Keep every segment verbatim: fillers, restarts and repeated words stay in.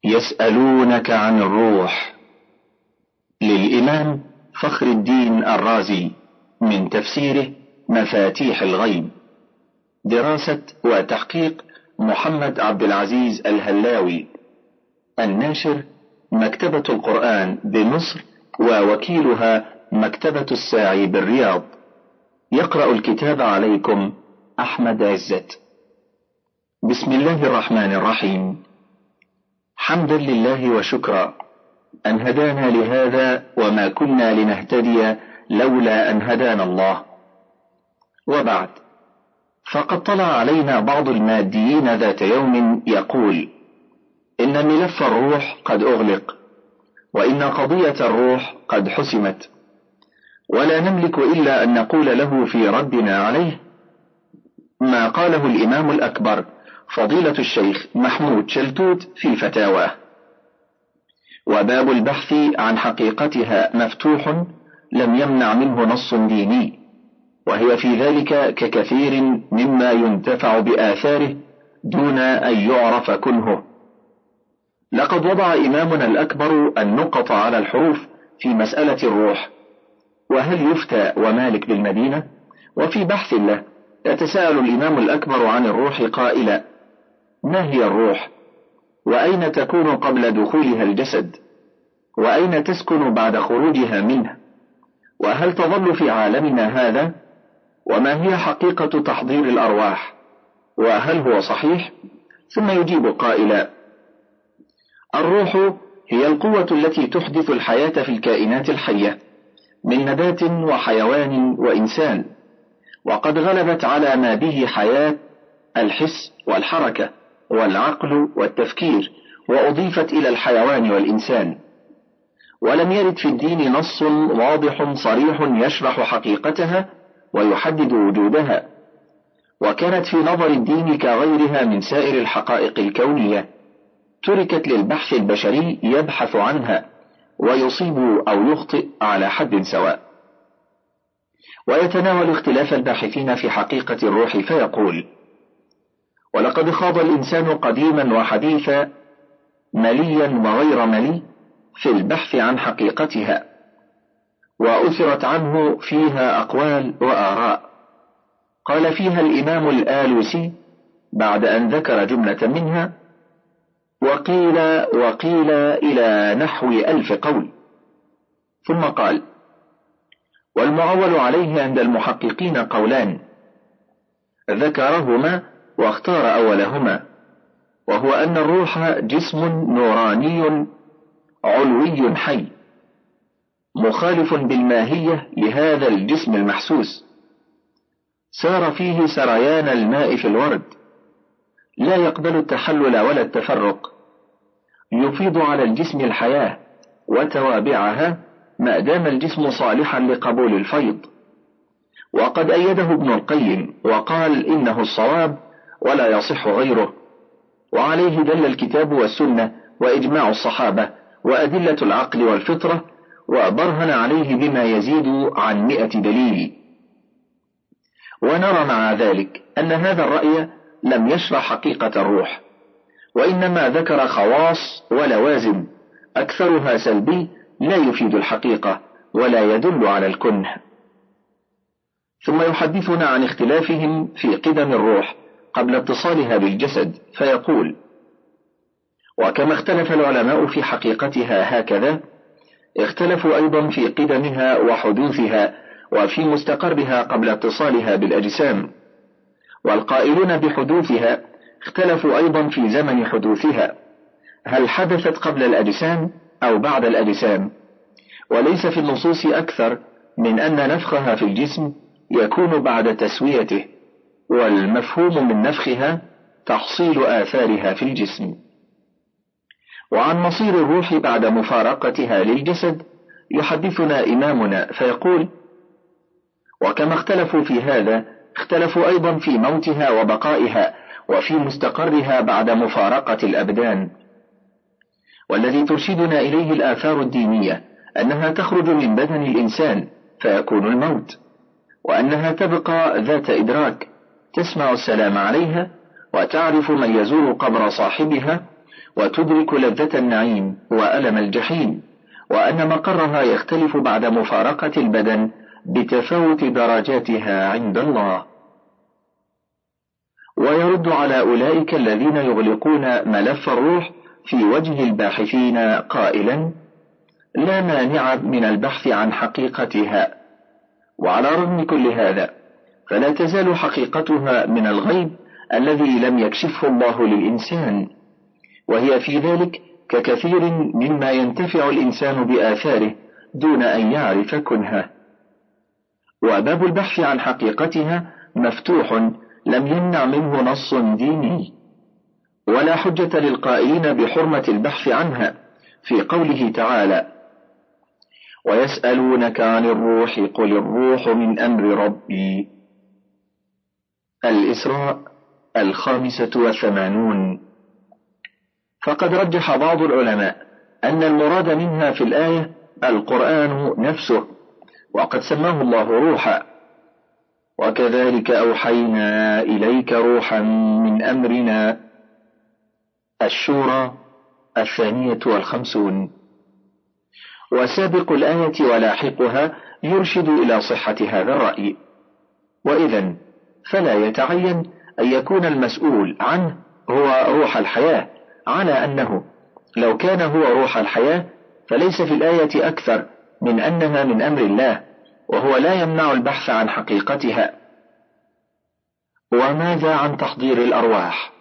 يسألونك عن الروح، للإمام فخر الدين الرازي، من تفسيره مفاتيح الغيب، دراسة وتحقيق محمد عبد العزيز الهلاوي، الناشر مكتبة القرآن بمصر، ووكيلها مكتبة الساعي بالرياض. يقرأ الكتاب عليكم أحمد عزت. بسم الله الرحمن الرحيم. حمدا لله وشكرا أن هدانا لهذا، وما كنا لنهتدي لولا أن هدانا الله. وبعد، فقد طلع علينا بعض الماديين ذات يوم يقول إن ملف الروح قد أغلق، وإن قضية الروح قد حسمت، ولا نملك إلا أن نقول له في ردنا عليه ما قاله الإمام الأكبر فضيلة الشيخ محمود شلتوت في فتاواه: وباب البحث عن حقيقتها مفتوح، لم يمنع منه نص ديني، وهي في ذلك ككثير مما ينتفع بآثاره دون أن يعرف كنهه. لقد وضع إمامنا الأكبر النقط على الحروف في مسألة الروح، وهل يفتى ومالك بالمدينة؟ وفي بحث له يتساءل الإمام الأكبر عن الروح قائلا: ما هي الروح؟ وأين تكون قبل دخولها الجسد؟ وأين تسكن بعد خروجها منه؟ وهل تظل في عالمنا هذا؟ وما هي حقيقة تحضير الأرواح؟ وهل هو صحيح؟ ثم يجيب قائلا: الروح هي القوة التي تحدث الحياة في الكائنات الحية من نبات وحيوان وإنسان، وقد غلبت على ما به حياة الحس والحركة والعقل والتفكير، وأضيفت إلى الحيوان والإنسان. ولم يرد في الدين نص واضح صريح يشرح حقيقتها ويحدد وجودها، وكانت في نظر الدين كغيرها من سائر الحقائق الكونية، تركت للبحث البشري يبحث عنها ويصيب أو يخطئ على حد سواء. ويتناول اختلاف الباحثين في حقيقة الروح فيقول: ولقد خاض الإنسان قديما وحديثا، مليا وغير ملي، في البحث عن حقيقتها، وأثرت عنه فيها أقوال وآراء. قال فيها الإمام الآلوسي بعد أن ذكر جملة منها: وقيل وقيل إلى نحو ألف قول. ثم قال: والمعول عليه عند المحققين قولان، ذكرهما واختار أولهما، وهو أن الروح جسم نوراني علوي حي، مخالف بالماهية لهذا الجسم المحسوس، سار فيه سريان الماء في الورد، لا يقبل التحلل ولا التفرق، يفيض على الجسم الحياة وتوابعها ما دام الجسم صالحا لقبول الفيض. وقد أيده ابن القيم وقال إنه الصواب ولا يصح غيره، وعليه دل الكتاب والسنة وإجماع الصحابة وأدلة العقل والفطرة، وبرهن عليه بما يزيد عن مئة دليل. ونرى مع ذلك أن هذا الرأي لم يشرح حقيقة الروح، وإنما ذكر خواص ولوازم أكثرها سلبي لا يفيد الحقيقة ولا يدل على الكنه. ثم يحدثنا عن اختلافهم في قدم الروح قبل اتصالها بالجسد فيقول: وكما اختلف العلماء في حقيقتها هكذا اختلفوا أيضا في قدمها وحدوثها وفي مستقرها قبل اتصالها بالأجسام. والقائلون بحدوثها اختلفوا أيضا في زمن حدوثها، هل حدثت قبل الأجسام أو بعد الأجسام؟ وليس في النصوص أكثر من أن نفخها في الجسم يكون بعد تسويته، والمفهوم من نفخها تحصيل آثارها في الجسم. وعن مصير الروح بعد مفارقتها للجسد يحدثنا إمامنا فيقول: وكما اختلفوا في هذا اختلفوا أيضا في موتها وبقائها وفي مستقرها بعد مفارقة الأبدان. والذي ترشدنا إليه الآثار الدينية أنها تخرج من بدن الإنسان فيكون الموت، وأنها تبقى ذات إدراك، تسمع السلام عليها وتعرف من يزور قبر صاحبها، وتدرك لذة النعيم وألم الجحيم، وأن مقرها يختلف بعد مفارقة البدن بتفاوت درجاتها عند الله. ويرد على أولئك الذين يغلقون ملف الروح في وجه الباحثين قائلا: لا مانع من البحث عن حقيقتها، وعلى رغم كل هذا فلا تزال حقيقتها من الغيب الذي لم يكشفه الله للإنسان، وهي في ذلك ككثير مما ينتفع الإنسان بآثاره دون أن يعرف كنهه. وباب البحث عن حقيقتها مفتوح لم يمنع منه نص ديني، ولا حجة للقائلين بحرمة البحث عنها في قوله تعالى: ويسألونك عن الروح قل الروح من أمر ربي. الإسراء الخامسة والثمانون. فقد رجح بعض العلماء أن المراد منها في الآية القرآن نفسه، وقد سماه الله روحا: وكذلك أوحينا إليك روحا من أمرنا. الشورى الثانية والخمسون. وسابق الآية ولاحقها يرشد إلى صحة هذا الرأي، وإذن فلا يتعين أن يكون المسؤول عنه هو روح الحياة، على أنه لو كان هو روح الحياة فليس في الآية أكثر من أنها من أمر الله، وهو لا يمنع البحث عن حقيقتها. وماذا عن تحضير الأرواح؟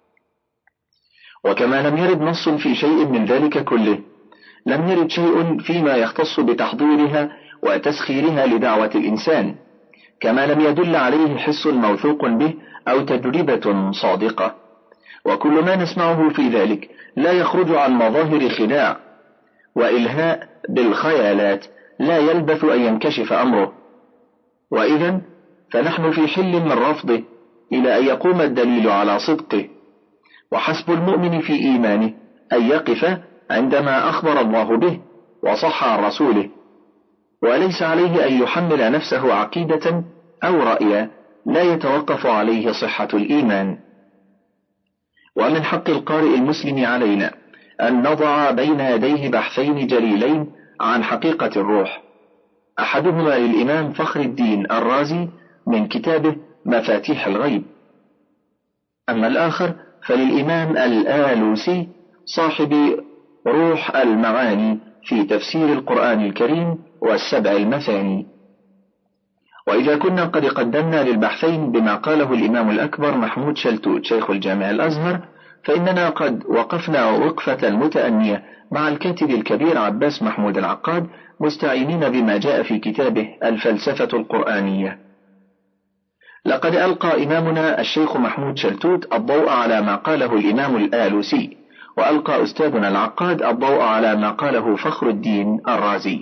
وكما لم يرد نص في شيء من ذلك كله، لم يرد شيء فيما يختص بتحضيرها وتسخيرها لدعوة الإنسان، كما لم يدل عليه حس موثوق به أو تجربة صادقة. وكل ما نسمعه في ذلك لا يخرج عن مظاهر خداع وإلهاء بالخيالات لا يلبث أن ينكشف أمره، وإذن فنحن في حل من رفضه إلى أن يقوم الدليل على صدقه. وحسب المؤمن في إيمانه أن يقف عندما أخبر الله به وصح عن رسوله، وليس عليه أن يحمل نفسه عقيدة أو رأيا لا يتوقف عليه صحة الإيمان. ومن حق القارئ المسلم علينا أن نضع بين يديه بحثين جليلين عن حقيقة الروح، أحدهما للإمام فخر الدين الرازي من كتابه مفاتيح الغيب، أما الآخر فللإمام الآلوسي صاحب روح المعاني في تفسير القرآن الكريم والسبع المثاني. وإذا كنا قد قدمنا للبحثين بما قاله الإمام الأكبر محمود شلتوت شيخ الجامع الأزهر، فإننا قد وقفنا وقفة متأنية مع الكاتب الكبير عباس محمود العقاد، مستعينين بما جاء في كتابه الفلسفة القرآنية. لقد ألقى إمامنا الشيخ محمود شلتوت الضوء على ما قاله الإمام الآلوسي، وألقى أستاذنا العقاد الضوء على ما قاله فخر الدين الرازي،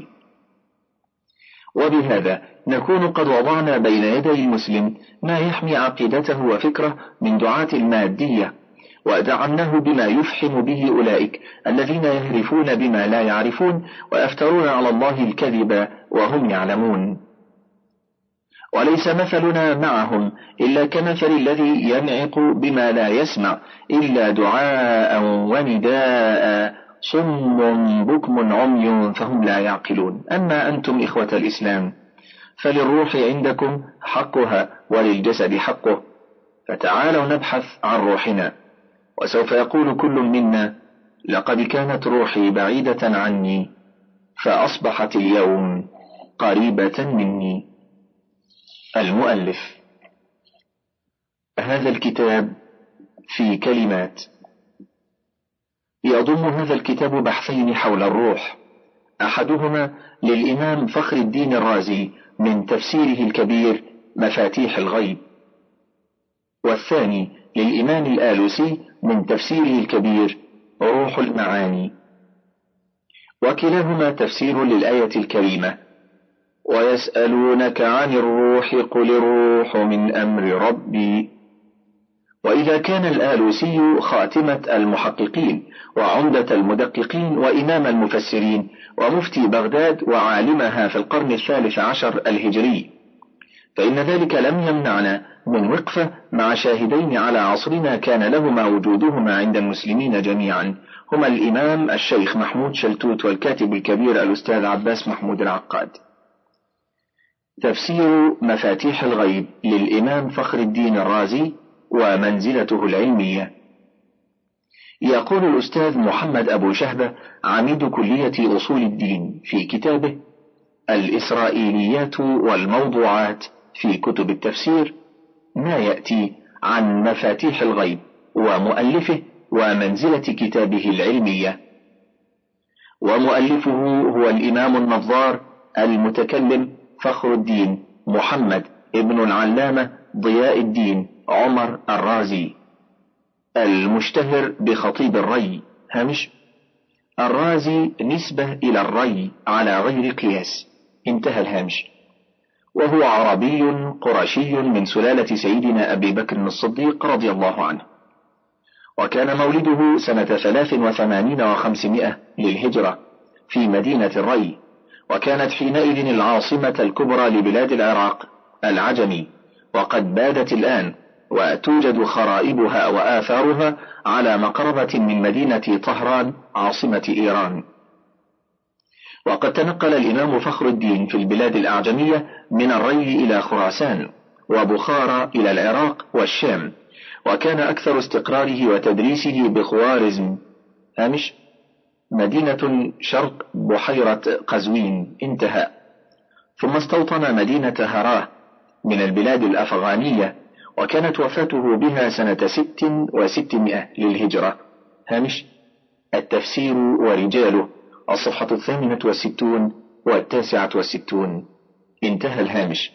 وبهذا نكون قد وضعنا بين يدي المسلم ما يحمي عقيدته وفكره من دعاة المادية، ودعمناه بما يفحم به أولئك الذين يهرفون بما لا يعرفون ويفترون على الله الكذب وهم يعلمون. وليس مثلنا معهم إلا كمثل الذي ينعق بما لا يسمع إلا دعاء ونداء صم بكم عمي فهم لا يعقلون. أما أنتم إخوة الإسلام فللروح عندكم حقها وللجسد حقه، فتعالوا نبحث عن روحنا. وسوف يقول كل منا: لقد كانت روحي بعيدة عني فأصبحت اليوم قريبة مني. المؤلف. هذا الكتاب في كلمات. يضم هذا الكتاب بحثين حول الروح، أحدهما للإمام فخر الدين الرازي من تفسيره الكبير مفاتيح الغيب، والثاني للإمام الآلوسي من تفسيره الكبير روح المعاني، وكلاهما تفسير للآية الكريمة: ويسألونك عن الروح قل الروح من أمر ربي. وإذا كان الآلوسي خاتمة المحققين وعمدة المدققين وإمام المفسرين ومفتي بغداد وعالمها في القرن الثالث عشر الهجري، فإن ذلك لم يمنعنا من وقفة مع شاهدين على عصرنا كان لهما وجودهما عند المسلمين جميعا، هما الإمام الشيخ محمود شلتوت والكاتب الكبير الأستاذ عباس محمود العقاد. تفسير مفاتيح الغيب للإمام فخر الدين الرازي ومنزلته العلمية. يقول الأستاذ محمد أبو شهبة عميد كلية أصول الدين في كتابه الإسرائيليات والموضوعات في كتب التفسير ما يأتي عن مفاتيح الغيب ومؤلفه ومنزلة كتابه العلمية. ومؤلفه هو الإمام النظار المتكلم فخر الدين محمد ابن العلامة ضياء الدين عمر الرازي، المشتهر بخطيب الري. هامش: الرازي نسبة إلى الري على غير قياس. انتهى الهامش. وهو عربي قرشي من سلالة سيدنا أبي بكر الصديق رضي الله عنه، وكان مولده سنة ثلاث وثمانين وخمسمائة للهجرة في مدينة الري، وكانت حينئذ العاصمة الكبرى لبلاد العراق العجمي، وقد بادت الآن وتوجد خرائبها وآثارها على مقربة من مدينة طهران عاصمة إيران. وقد تنقل الإمام فخر الدين في البلاد الأعجمية من الري إلى خراسان وبخارى إلى العراق والشام، وكان أكثر استقراره وتدريسه بخوارزم هامش مدينة شرق بحيرة قزوين. انتهى. ثم استوطن مدينة هراه من البلاد الأفغانية، وكانت وفاته بها سنة ست وستمائة للهجرة. هامش التفسير ورجاله، الصفحة الثامنة والستون والتاسعة والستون. انتهى الهامش.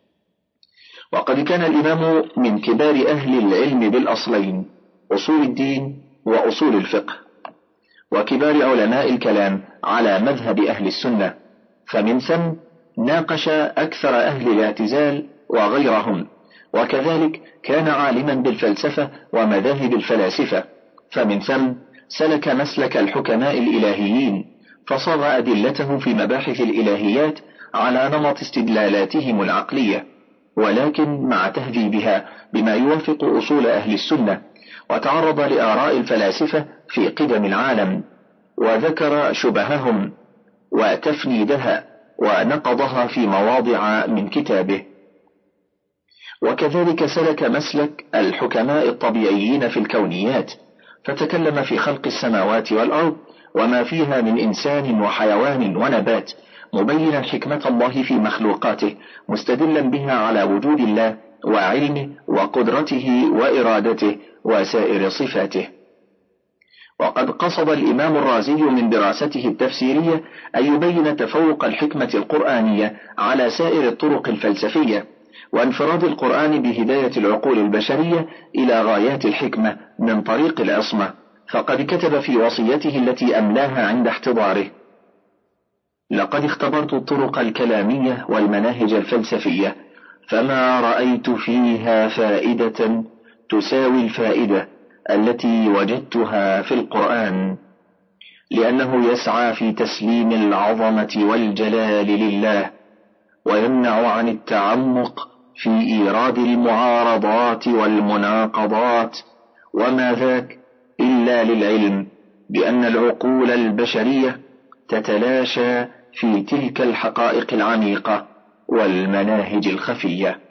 وقد كان الإمام من كبار أهل العلم بالأصلين أصول الدين وأصول الفقه، وكبار علماء الكلام على مذهب أهل السنة، فمن ثم ناقش أكثر أهل الاعتزال وغيرهم، وكذلك كان عالما بالفلسفة ومذاهب الفلاسفة، فمن ثم سلك مسلك الحكماء الإلهيين، فصاغ أدلته في مباحث الإلهيات على نمط استدلالاتهم العقلية، ولكن مع تهذيبها بما يوافق أصول أهل السنة، وتعرض لآراء الفلاسفة في قدم العالم، وذكر شبههم وتفنيدها ونقضها في مواضع من كتابه. وكذلك سلك مسلك الحكماء الطبيعيين في الكونيات، فتكلم في خلق السماوات والأرض وما فيها من إنسان وحيوان ونبات، مبينا حكمة الله في مخلوقاته، مستدلا بها على وجود الله وعلمه وقدرته وإرادته وسائر صفاته. وقد قصد الإمام الرازي من دراسته التفسيرية أن يبين تفوق الحكمة القرآنية على سائر الطرق الفلسفية، وانفراد القرآن بهداية العقول البشرية إلى غايات الحكمة من طريق العصمة، فقد كتب في وصيته التي أملاها عند احتضاره: لقد اختبرت الطرق الكلامية والمناهج الفلسفية، فما رأيت فيها فائدة تساوي الفائدة التي وجدتها في القرآن، لأنه يسعى في تسليم العظمة والجلال لله، ويمنع عن التعمق في إيراد المعارضات والمناقضات، وما ذاك إلا للعلم بأن العقول البشرية تتلاشى في تلك الحقائق العميقة والمناهج الخفية.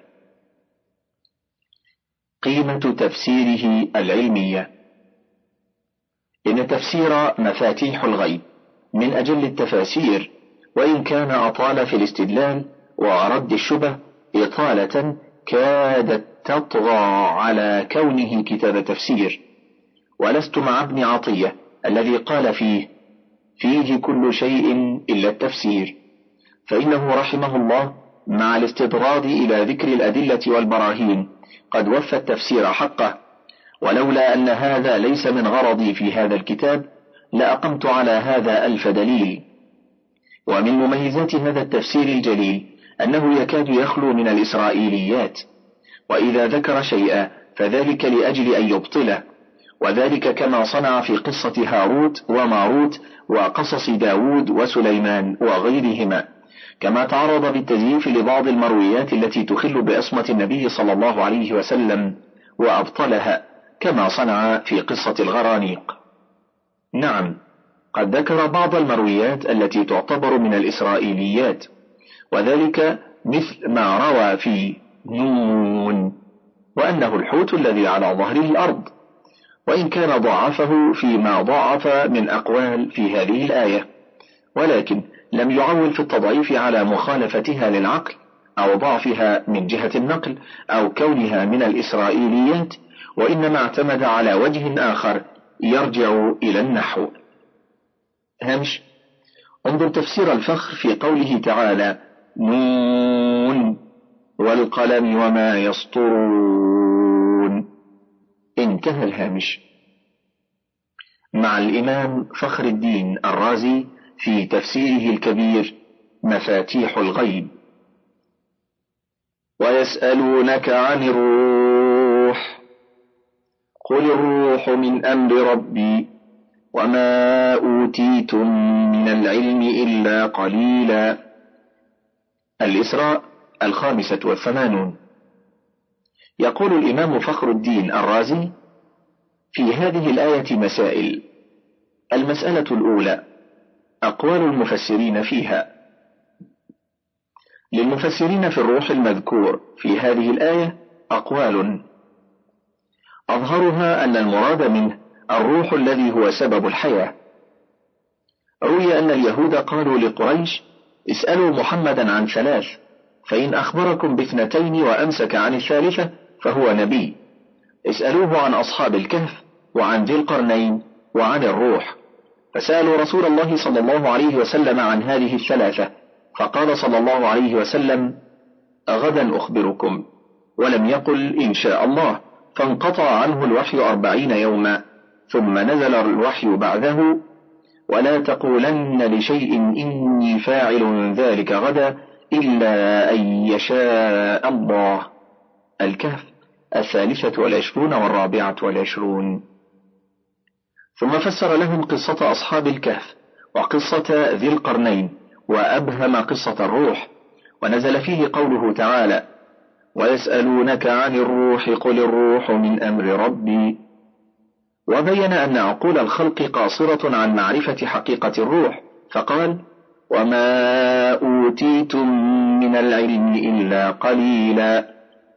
قيمة تفسيره العلمية. إن تفسير مفاتيح الغيب من أجل التفاسير، وإن كان أطال في الاستدلال ورد الشبه إطالة كادت تطغى على كونه كتاب تفسير، ولست مع ابن عطية الذي قال فيه: فيه كل شيء إلا التفسير، فإنه رحمه الله مع الاستطراد إلى ذكر الأدلة والبراهين قد وفى التفسير حقه، ولولا أن هذا ليس من غرضي في هذا الكتاب لأقمت على هذا ألف دليل. ومن مميزات هذا التفسير الجليل أنه يكاد يخلو من الإسرائيليات، وإذا ذكر شيئا فذلك لأجل أن يبطله، وذلك كما صنع في قصة هاروت وماروت وقصص داود وسليمان وغيرهما، كما تعرض بالتزييف لبعض المرويات التي تخل بأصمة النبي صلى الله عليه وسلم وأبطلها، كما صنع في قصة الغرانيق. نعم، قد ذكر بعض المرويات التي تعتبر من الإسرائيليات، وذلك مثل ما روى في نون وأنه الحوت الذي على ظهره الأرض، وإن كان ضعفه فيما ضعف من أقوال في هذه الآية، ولكن لم يعول في التضعيف على مخالفتها للعقل أو ضعفها من جهة النقل أو كونها من الإسرائيليات، وإنما اعتمد على وجه آخر يرجع إلى النحو. هامش: انظر تفسير الفخر في قوله تعالى: نون والقلم وما يسطرون. انتهى الهامش. مع الإمام فخر الدين الرازي في تفسيره الكبير مفاتيح الغيب: ويسألونك عن الروح قل الروح من أمر ربي وما أوتيتم من العلم إلا قليلا. الإسراء الخامسة والثمانون. يقول الإمام فخر الدين الرازي في هذه الآية مسائل. المسألة الأولى: أقوال المفسرين فيها. للمفسرين في الروح المذكور في هذه الآية أقوال، أظهرها أن المراد منه الروح الذي هو سبب الحياة. روي أن اليهود قالوا لقريش: اسألوا محمدا عن ثلاث، فإن أخبركم باثنتين وأمسك عن الثالثة فهو نبي. اسألوه عن أصحاب الكهف وعن ذي القرنين وعن الروح. فسألوا رسول الله صلى الله عليه وسلم عن هذه الثلاثة، فقال صلى الله عليه وسلم: غدا أخبركم، ولم يقل إن شاء الله، فانقطع عنه الوحي أربعين يوما، ثم نزل الوحي بعده: ولا تقولن لشيء إني فاعل ذلك غدا إلا أن يشاء الله. الكهف الثالثة والعشرون والرابعة والعشرون. ثم فسر لهم قصة أصحاب الكهف وقصة ذي القرنين، وأبهم قصة الروح، ونزل فيه قوله تعالى: ويسألونك عن الروح قل الروح من أمر ربي. وبين أن عقول الخلق قاصرة عن معرفة حقيقة الروح، فقال: وما أوتيتم من العلم إلا قليلا.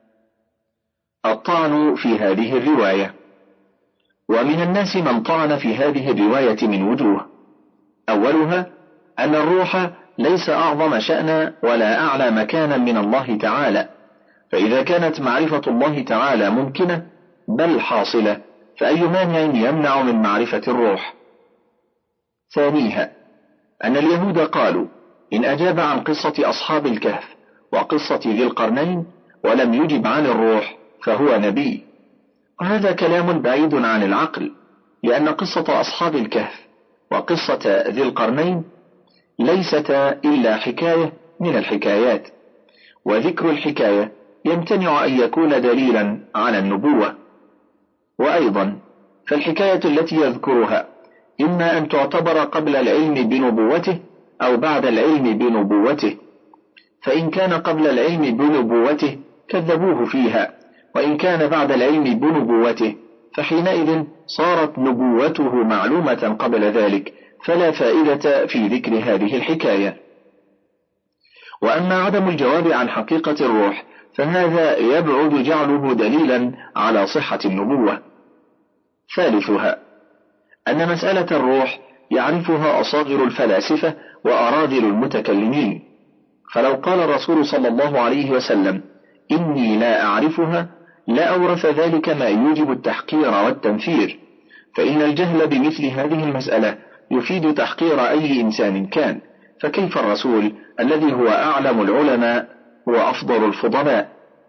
الطعن في هذه الرواية. ومن الناس من طعن في هذه الرواية من وجوه: أولها أن الروح ليس أعظم شأنا ولا أعلى مكانا من الله تعالى، فإذا كانت معرفة الله تعالى ممكنة بل حاصلة، فأي مانع يمنع من معرفة الروح؟ ثانيها أن اليهود قالوا: إن أجاب عن قصة أصحاب الكهف وقصة ذي القرنين ولم يجب عن الروح فهو نبي. وهذا كلام بعيد عن العقل، لأن قصة أصحاب الكهف وقصة ذي القرنين ليستا إلا حكاية من الحكايات، وذكر الحكاية يمتنع أن يكون دليلا على النبوة. وأيضا فالحكاية التي يذكرها إما أن تعتبر قبل العلم بنبوته أو بعد العلم بنبوته، فإن كان قبل العلم بنبوته كذبوه فيها، وإن كان بعد العلم بنبوته فحينئذ صارت نبوته معلومة قبل ذلك، فلا فائدة في ذكر هذه الحكاية. وأما عدم الجواب عن حقيقة الروح فهذا يبعد جعله دليلا على صحة النبوة. ثالثها أن مسألة الروح يعرفها أصاغر الفلاسفة وأراذل المتكلمين، فلو قال الرسول صلى الله عليه وسلم: إني لا أعرفها، لا أورث ذلك ما يوجب التحقير والتنفير، فإن الجهل بمثل هذه المسألة يفيد تحقير أي إنسان كان، فكيف الرسول الذي هو أعلم العلماء وأفضل الفضلاء؟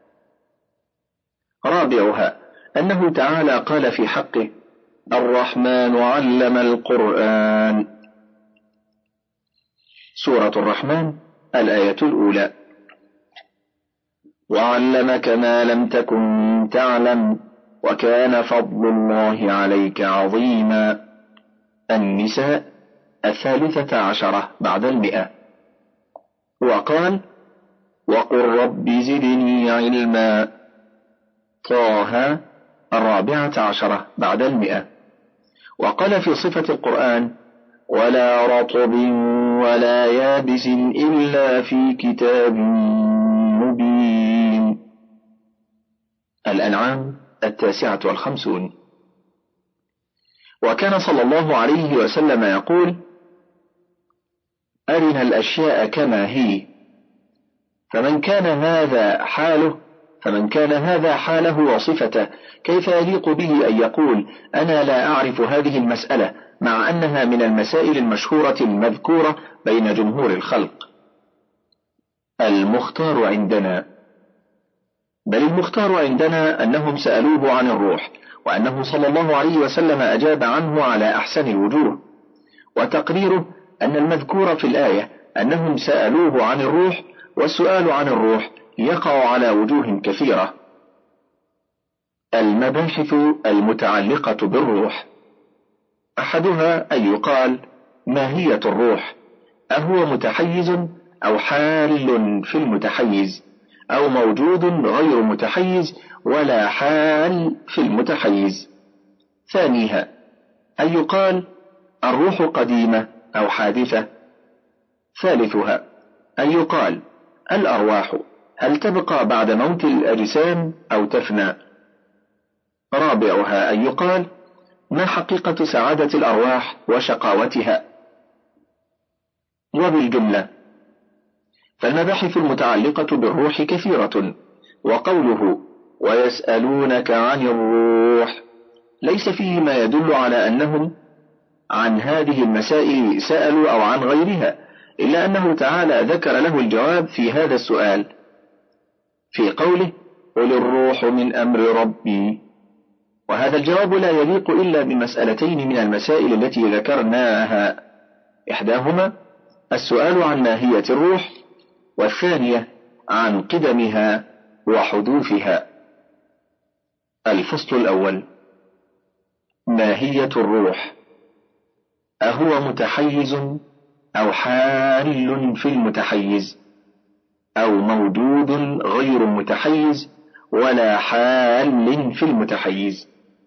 رابعها أنه تعالى قال في حقه: الرحمن علم القرآن. سورة الرحمن الآية الأولى. وعلمك ما لم تكن تعلم وكان فضل الله عليك عظيما. النساء الثالثة عشرة بعد المئة. وقال وقل رب زدني علما. طه الرابعة عشرة بعد المئة. وقال في صفة القرآن ولا رطب ولا يابس إلا في كتاب مبين. الأنعام التاسعة والخمسون. وكان صلى الله عليه وسلم يقول أرنا الأشياء كما هي، فمن كان هذا حاله فمن كان هذا حاله وصفته كيف يليق به أن يقول أنا لا أعرف هذه المسألة، مع أنها من المسائل المشهورة المذكورة بين جمهور الخلق. المختار عندنا، بل المختار عندنا أنهم سألوه عن الروح، وأنه صلى الله عليه وسلم أجاب عنه على أحسن الوجوه، وتقريره أن المذكور في الآية أنهم سألوه عن الروح، والسؤال عن الروح يقع على وجوه كثيرة. المباحث المتعلقة بالروح. أحدها أن يقال ماهية الروح، أهو متحيز أو حال في المتحيز، أو موجود غير متحيز ولا حال في المتحيز. ثانيها أن يقال الروح قديمة أو حادثة. ثالثها أن يقال الأرواح هل تبقى بعد موت الأجسام أو تفنى. رابعها أن يقال ما حقيقة سعادة الأرواح وشقاوتها. وبالجملة فالمباحث المتعلقة بالروح كثيرة، وقوله ويسألونك عن الروح ليس فيه ما يدل على أنهم عن هذه المسائل سألوا أو عن غيرها، إلا أنه تعالى ذكر له الجواب في هذا السؤال في قوله قل الروح من أمر ربي. وهذا الجواب لا يليق إلا بمسألتين من المسائل التي ذكرناها، إحداهما السؤال عن ماهية الروح، والثانية عن قدمها وحدوثها. الفصل الأول. ماهية الروح، أهو متحيز أو حال في المتحيز، أو موجود غير متحيز ولا حال في المتحيز.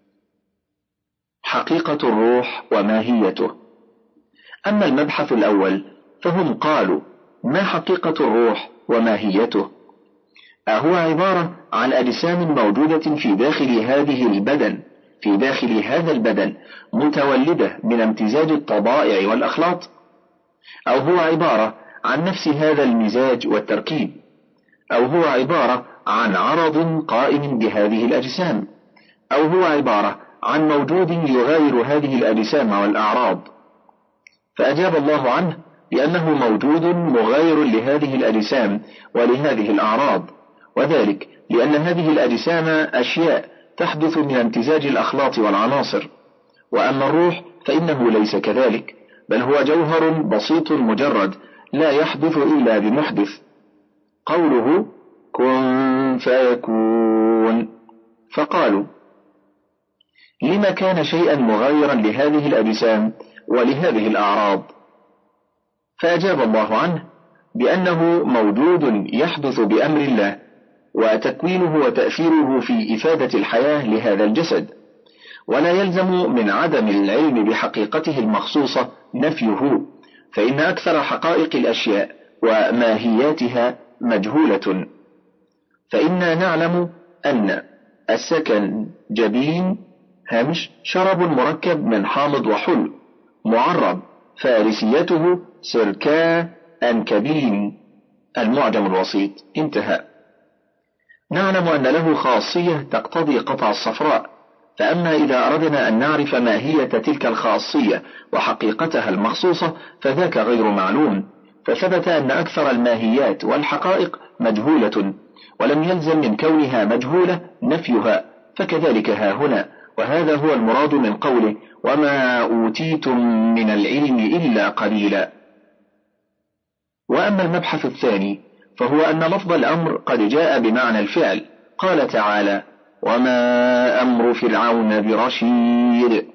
حقيقة الروح وماهيته. أما المبحث الأول فهم قالوا ما حقيقة الروح وماهيته؟ أهو عبارة عن أجسام موجودة في داخل هذه البدن في داخل هذا البدن متولدة من امتزاج الطبائع والأخلاط، أو هو عبارة عن نفس هذا المزاج والتركيب، أو هو عبارة عن عرض قائم بهذه الأجسام، أو هو عبارة عن موجود يغاير هذه الأجسام والأعراض. فأجاب الله عنه بأنه موجود مغاير لهذه الأجسام ولهذه الأعراض، وذلك لأن هذه الأجسام أشياء تحدث من امتزاج الأخلاط والعناصر، وأما الروح فإنه ليس كذلك، بل هو جوهر بسيط مجرد لا يحدث إلا بمحدث. قوله كن فيكون، فقالوا لما كان شيئا مغايرا لهذه الأجسام ولهذه الأعراض؟ فأجاب الله عنه بأنه موجود يحدث بأمر الله، وتكوينه وتأثيره في إفادة الحياة لهذا الجسد، ولا يلزم من عدم العلم بحقيقته المخصوصة نفيه، فإن أكثر حقائق الأشياء وماهياتها مجهولة. فإنا نعلم أن السكن جبين هامش شرب مركب من حامض وحلو معرب فارسيته سركا أنكبين المعجم الوسيط انتهى. نعلم أن له خاصية تقتضي قطع الصفراء، فأما إذا أردنا أن نعرف ماهية تلك الخاصية وحقيقتها المخصوصة فذاك غير معلوم، فثبت أن أكثر الماهيات والحقائق مجهولة، ولم يلزم من كونها مجهولة نفيها، فكذلك ها هنا، وهذا هو المراد من قوله وما أوتيتم من العلم إلا قليلا. وأما المبحث الثاني فهو أن لفظ الأمر قد جاء بمعنى الفعل، قال تعالى وما أمر فرعون برشيد.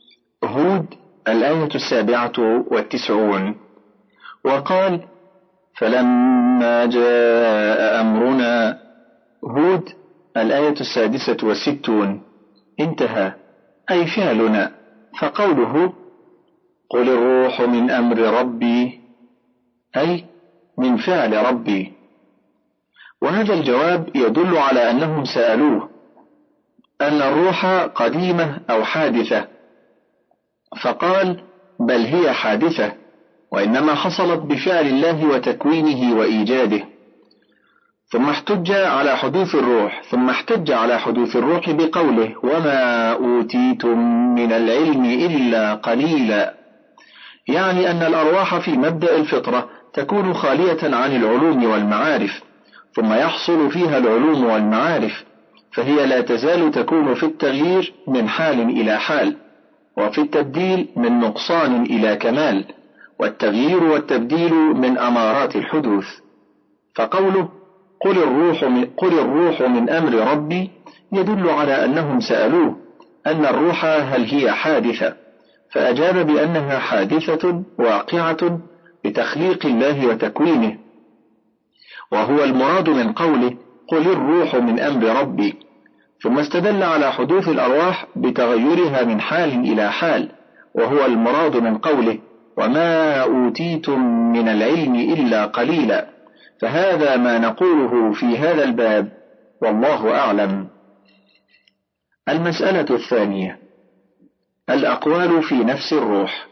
هود الآية السابعة والتسعون. وقال فلما جاء أمرنا. هود الآية السادسة والستون. انتهى، أي فعلنا. فقوله قل الروح من أمر ربي أي من فعل ربي. وهذا الجواب يدل على أنهم سألوه أن الروح قديمة أو حادثة، فقال بل هي حادثة، وإنما حصلت بفعل الله وتكوينه وإيجاده. ثم احتج على حدوث الروح ثم احتج على حدوث الروح بقوله وما أوتيتم من العلم إلا قليلا، يعني أن الأرواح في مبدأ الفطرة تكون خالية عن العلوم والمعارف، ثم يحصل فيها العلوم والمعارف، فهي لا تزال تكون في التغيير من حال إلى حال، وفي التبديل من نقصان إلى كمال، والتغيير والتبديل من أمارات الحدوث. فقوله قل الروح من, قل الروح من أمر ربي يدل على أنهم سألوه أن الروح هل هي حادثة، فأجاب بأنها حادثة واقعة بتخليق الله وتكوينه، وهو المراد من قوله قل الروح من أمر ربي. ثم استدل على حدوث الأرواح بتغيرها من حال إلى حال، وهو المراد من قوله وما أوتيتم من العلم إلا قليلا. فهذا ما نقوله في هذا الباب، والله أعلم. المسألة الثانية، الأقوال في نفس الروح.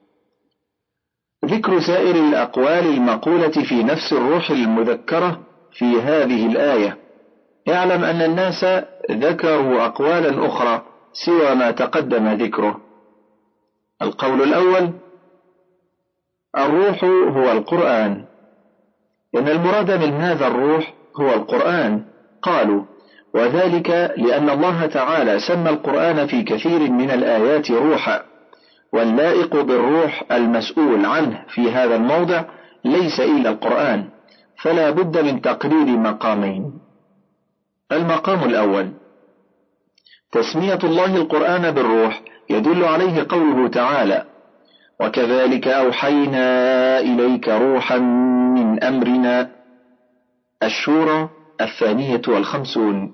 ذكر سائر الأقوال المقولة في نفس الروح المذكرة في هذه الآية. يعلم أن الناس ذكروا أقوالا أخرى سوى ما تقدم ذكره. القول الأول الروح هو القرآن، إن المراد من هذا الروح هو القرآن. قالوا وذلك لأن الله تعالى سمى القرآن في كثير من الآيات روحا، واللائق بالروح المسؤول عنه في هذا الموضع ليس إلا القرآن، فلا بد من تقرير مقامين. المقام الأول تسمية الله القرآن بالروح يدل عليه قوله تعالى وكذلك أوحينا إليك روحا من أمرنا، الشورى الثانية والخمسون.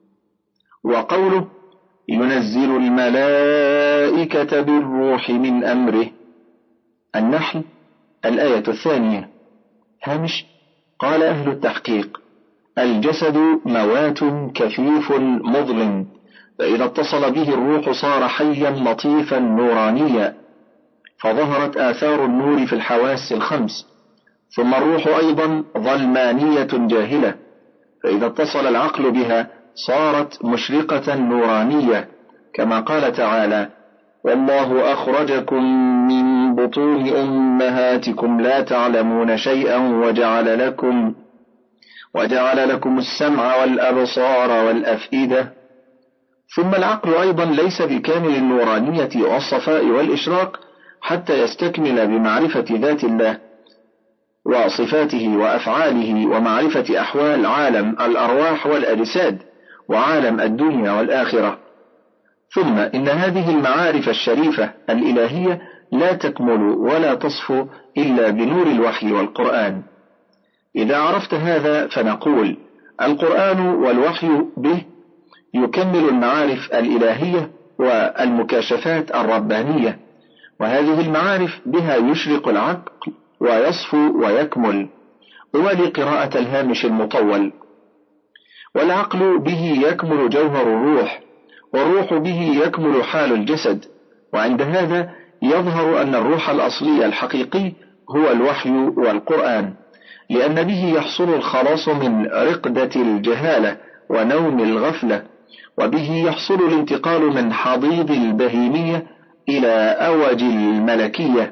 وقوله ينزل الملائكة بالروح من أمره، النحل الآية الثانية. هامش قال أهل التحقيق الجسد موات كثيف مظلم، فإذا اتصل به الروح صار حيا لطيفا نورانيا، فظهرت آثار النور في الحواس الخمس. ثم الروح أيضا ظلمانية جاهلة، فإذا اتصل العقل بها صارت مشرقة نورانية، كما قال تعالى والله أخرجكم من بطون أمهاتكم لا تعلمون شيئا وجعل لكم وجعل لكم السمع والأبصار والأفئدة. ثم العقل أيضا ليس بكامل النورانية والصفاء والإشراق حتى يستكمل بمعرفة ذات الله وصفاته وأفعاله ومعرفة أحوال عالم الأرواح والأجساد وعالم الدنيا والآخرة. ثم إن هذه المعارف الشريفة الإلهية لا تكمل ولا تصفو إلا بنور الوحي والقرآن. إذا عرفت هذا فنقول القرآن والوحي به يكمل المعارف الإلهية والمكاشفات الربانية، وهذه المعارف بها يشرق العقل ويصفو ويكمل. ولقراءة الهامش المطول والعقل به يكمل جوهر الروح، والروح به يكمل حال الجسد، وعند هذا يظهر أن الروح الأصلي الحقيقي هو الوحي والقرآن، لأن به يحصل الخلاص من رقدة الجهالة ونوم الغفلة، وبه يحصل الانتقال من حضيض البهيمية إلى أوج الملكية.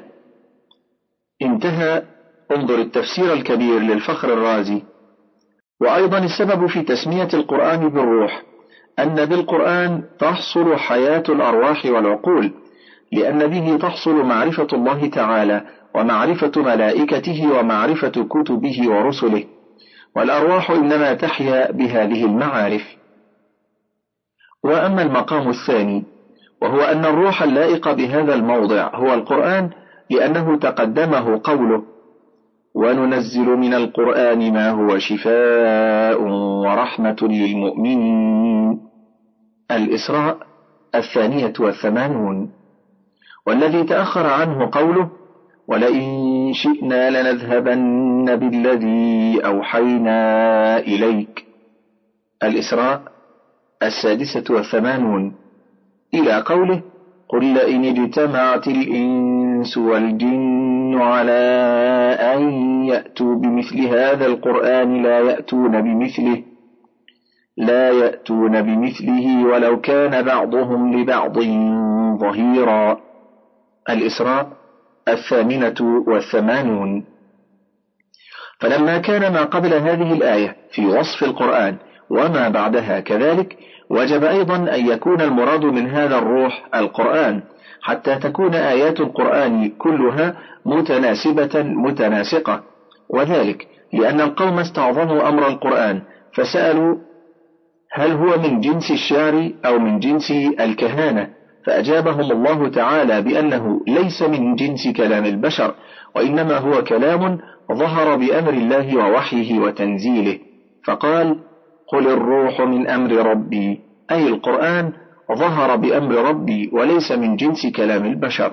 انتهى. انظر التفسير الكبير للفخر الرازي. وأيضا السبب في تسمية القرآن بالروح أن بالقرآن تحصل حياة الأرواح والعقول، لأن به تحصل معرفة الله تعالى ومعرفة ملائكته ومعرفة كتبه ورسله، والأرواح إنما تحيا بهذه المعارف. وأما المقام الثاني وهو أن الروح اللائق بهذا الموضع هو القرآن، لأنه تقدمه قوله وننزل من القرآن ما هو شفاء ورحمة للمؤمنين. الإسراء الثانية والثمانون. والذي تأخر عنه قوله ولئن شئنا لنذهبن بالذي أوحينا إليك. الإسراء السادسة والثمانون إلى قوله قل لئن اجتمعت الإنس والجن على أن يأتوا بمثل هذا القرآن لا يأتون بمثله لا يأتون بمثله ولو كان بعضهم لبعض ظهيرا. الإسراء الثامنة والثمانون. فلما كان ما قبل هذه الآية في وصف القرآن وما بعدها كذلك، وجب أيضا أن يكون المراد من هذا الروح القرآن، حتى تكون آيات القرآن كلها متناسبة متناسقة، وذلك لأن القوم استعظموا أمر القرآن فسألوا هل هو من جنس الشعر أو من جنس الكهانة، فأجابهم الله تعالى بأنه ليس من جنس كلام البشر، وإنما هو كلام ظهر بأمر الله ووحيه وتنزيله، فقال قل الروح من أمر ربي، أي القرآن ظهر بأمر ربي وليس من جنس كلام البشر.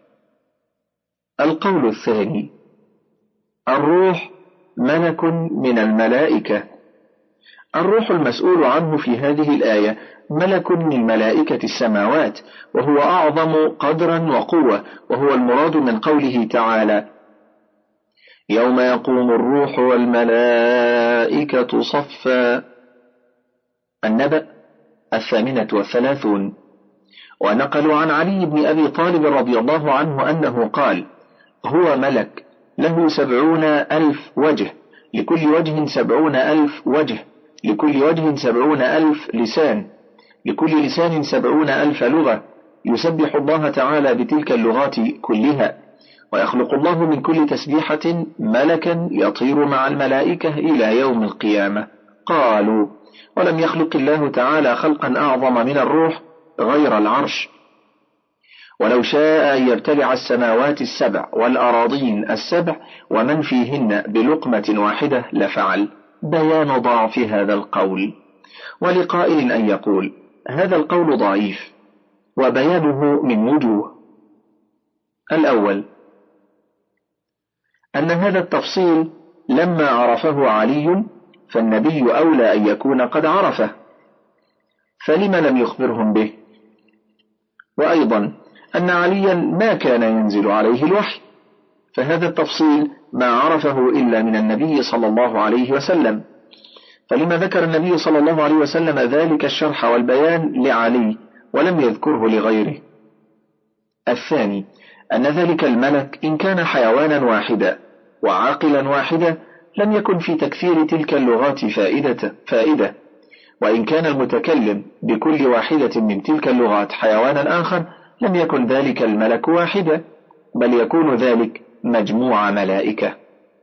القول الثاني: الروح ملك من الملائكة. الروح المسؤول عنه في هذه الآية ملك من ملائكة السماوات، وهو أعظم قدرا وقوة، وهو المراد من قوله تعالى يوم يقوم الروح والملائكة صفا. النبأ الثامنة والثلاثون. ونقلوا عن علي بن أبي طالب رضي الله عنه أنه قال هو ملك له سبعون ألف وجه، لكل وجه سبعون ألف وجه، لكل وجه سبعون ألف لسان، لكل لسان سبعون ألف لغة، يسبح الله تعالى بتلك اللغات كلها، ويخلق الله من كل تسبيحة ملكا يطير مع الملائكة إلى يوم القيامة. قالوا ولم يخلق الله تعالى خلقا أعظم من الروح غير العرش، ولو شاء أن يبتلع السماوات السبع والأراضين السبع ومن فيهن بلقمة واحدة لفعل. بيان ضعف هذا القول. ولقائل أن يقول هذا القول ضعيف، وبيانه من وجوه. الأول أن هذا التفصيل لما عرفه علي فالنبي أولى أن يكون قد عرفه، فلم لم يخبرهم به؟ وأيضا أن عليا ما كان ينزل عليه الوحي، فهذا التفصيل ما عرفه إلا من النبي صلى الله عليه وسلم، فلما ذكر النبي صلى الله عليه وسلم ذلك الشرح والبيان لعلي ولم يذكره لغيره؟ الثاني أن ذلك الملك إن كان حيوانا واحدا وعاقلا واحدا لم يكن في تكثير تلك اللغات فائدة, فائدة وإن كان المتكلم بكل واحدة من تلك اللغات حيوانا آخر لم يكن ذلك الملك واحدا، بل يكون ذلك مجموعة ملائكة.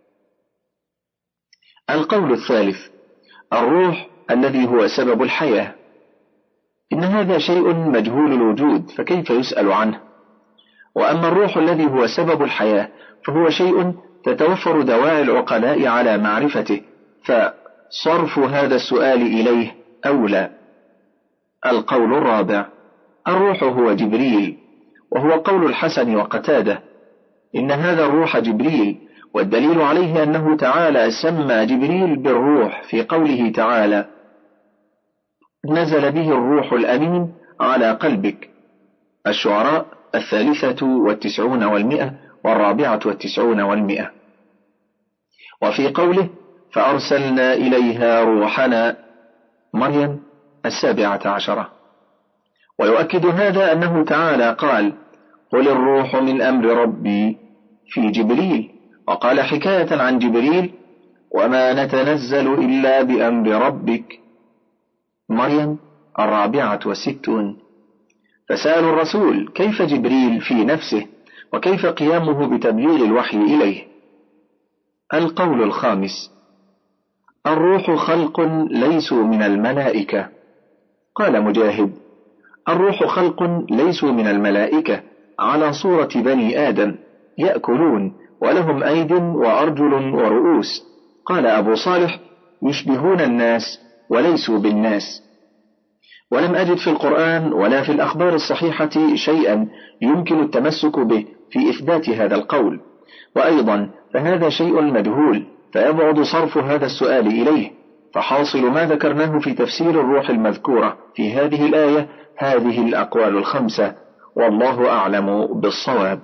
القول الثالث: الروح الذي هو سبب الحياة. إن هذا شيء مجهول الوجود فكيف يسأل عنه؟ وأما الروح الذي هو سبب الحياة فهو شيء تتوفر دواعي العقلاء على معرفته، فصرف هذا السؤال إليه أولى. القول الرابع: الروح هو جبريل، وهو قول الحسن وقتادة، إن هذا الروح جبريل، والدليل عليه أنه تعالى سمى جبريل بالروح في قوله تعالى نزل به الروح الأمين على قلبك. الشعراء الثالثة والتسعون والمئة والرابعة والتسعون والمئة. وفي قوله فأرسلنا إليها روحنا مريم السابعة عشرة. ويؤكد هذا أنه تعالى قال قل الروح من أمر ربي في جبريل، وقال حكاية عن جبريل وما نتنزل إلا بأمر ربك مريم الرابعة والستون. فسألوا الرسول كيف جبريل في نفسه، وكيف قيامه بتبليغ الوحي إليه. القول الخامس: الروح خلق ليسوا من الملائكة. قال مجاهد: الروح خلق ليسوا من الملائكة على صورة بني آدم، يأكلون ولهم أيد وأرجل ورؤوس. قال أبو صالح: يشبهون الناس وليسوا بالناس. ولم أجد في القرآن ولا في الأخبار الصحيحة شيئا يمكن التمسك به في إثبات هذا القول، وأيضا فهذا شيء مجهول، فيبعد صرف هذا السؤال إليه. فحاصل ما ذكرناه في تفسير الروح المذكورة في هذه الآية هذه الأقوال الخمسة، والله أعلم بالصواب.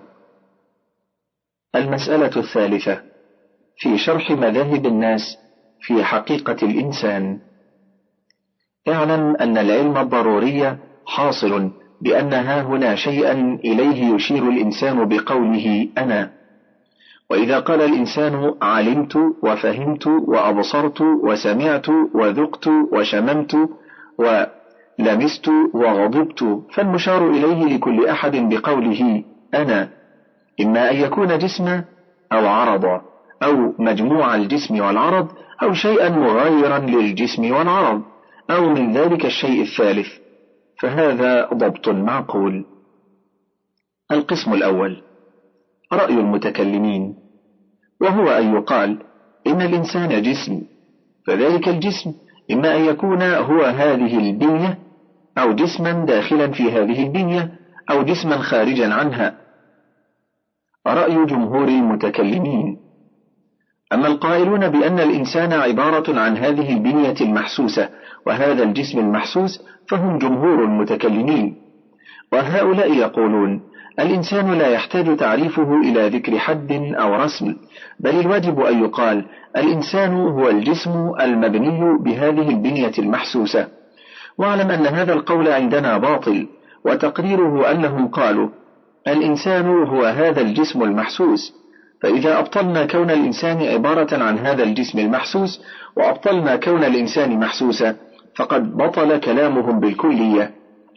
المسألة الثالثة في شرح مذاهب الناس في حقيقة الإنسان. اعلم أن العلم الضروري حاصل بأن ها هنا شيئا إليه يشير الإنسان بقوله أنا. وإذا قال الإنسان علمت وفهمت وأبصرت وسمعت وذقت وشممت ولمست وغضبت، فالمشار إليه لكل أحد بقوله أنا إما أن يكون جسما أو عرضا، أو مجموع الجسم والعرض، أو شيئا مغايرا للجسم والعرض، أو من ذلك الشيء الثالث، فهذا ضبط معقول. القسم الأول رأي المتكلمين، وهو أن يقال إن الإنسان جسم، فذلك الجسم إما أن يكون هو هذه البنية، أو جسما داخلا في هذه البنية، أو جسما خارجا عنها. رأي جمهور المتكلمين. أما القائلون بأن الإنسان عبارة عن هذه البنية المحسوسة وهذا الجسم المحسوس فهم جمهور المتكلمين، وهؤلاء يقولون الإنسان لا يحتاج تعريفه إلى ذكر حد أو رسم، بل الواجب أن يقال الإنسان هو الجسم المبني بهذه البنية المحسوسة. واعلم أن هذا القول عندنا باطل، وتقريره أنهم قالوا الإنسان هو هذا الجسم المحسوس، فإذا أبطلنا كون الإنسان عبارة عن هذا الجسم المحسوس وأبطلنا كون الإنسان محسوسا فقد بطل كلامهم بالكلية.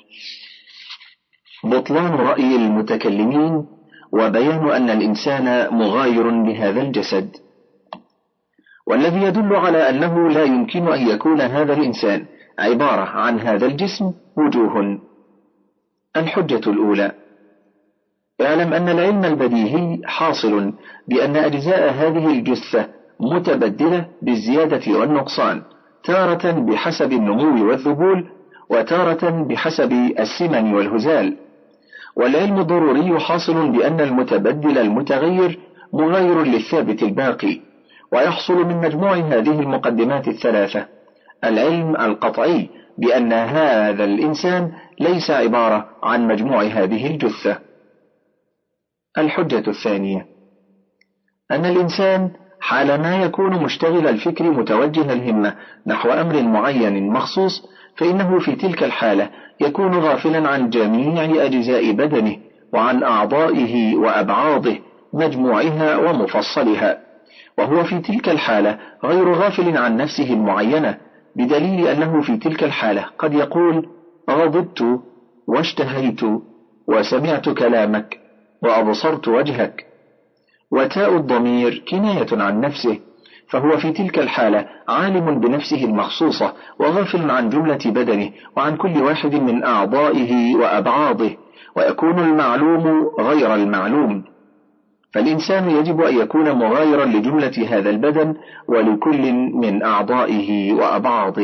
بطلان رأي المتكلمين وبيان أن الإنسان مغاير لهذا الجسد. والذي يدل على أنه لا يمكن أن يكون هذا الإنسان عبارة عن هذا الجسم وجوه. الحجة الأولى: اعلم أن العلم البديهي حاصل بأن أجزاء هذه الجثة متبدلة بالزيادة والنقصان، تارة بحسب النمو والذبول، وتارة بحسب السمن والهزال. والعلم الضروري حاصل بأن المتبدل المتغير مغاير للثابت الباقي، ويحصل من مجموع هذه المقدمات الثلاثة العلم القطعي بأن هذا الإنسان ليس عبارة عن مجموع هذه الجثة. الحجة الثانية: أن الإنسان حال ما يكون مشتغل الفكر متوجه الهمة نحو أمر معين مخصوص، فإنه في تلك الحالة يكون غافلا عن جميع أجزاء بدنه وعن أعضائه وأبعاضه مجموعها ومفصلها، وهو في تلك الحالة غير غافل عن نفسه المعينة، بدليل أنه في تلك الحالة قد يقول غضبت واشتهيت وسمعت كلامك وأبصرت وجهك، وتاء الضمير كناية عن نفسه، فهو في تلك الحالة عالم بنفسه المخصوصة وغافل عن جملة بدنه وعن كل واحد من أعضائه وأبعاضه، ويكون المعلوم غير المعلوم. فالإنسان يجب أن يكون مغايرا لجملة هذا البدن ولكل من أعضائه وأبعاضه.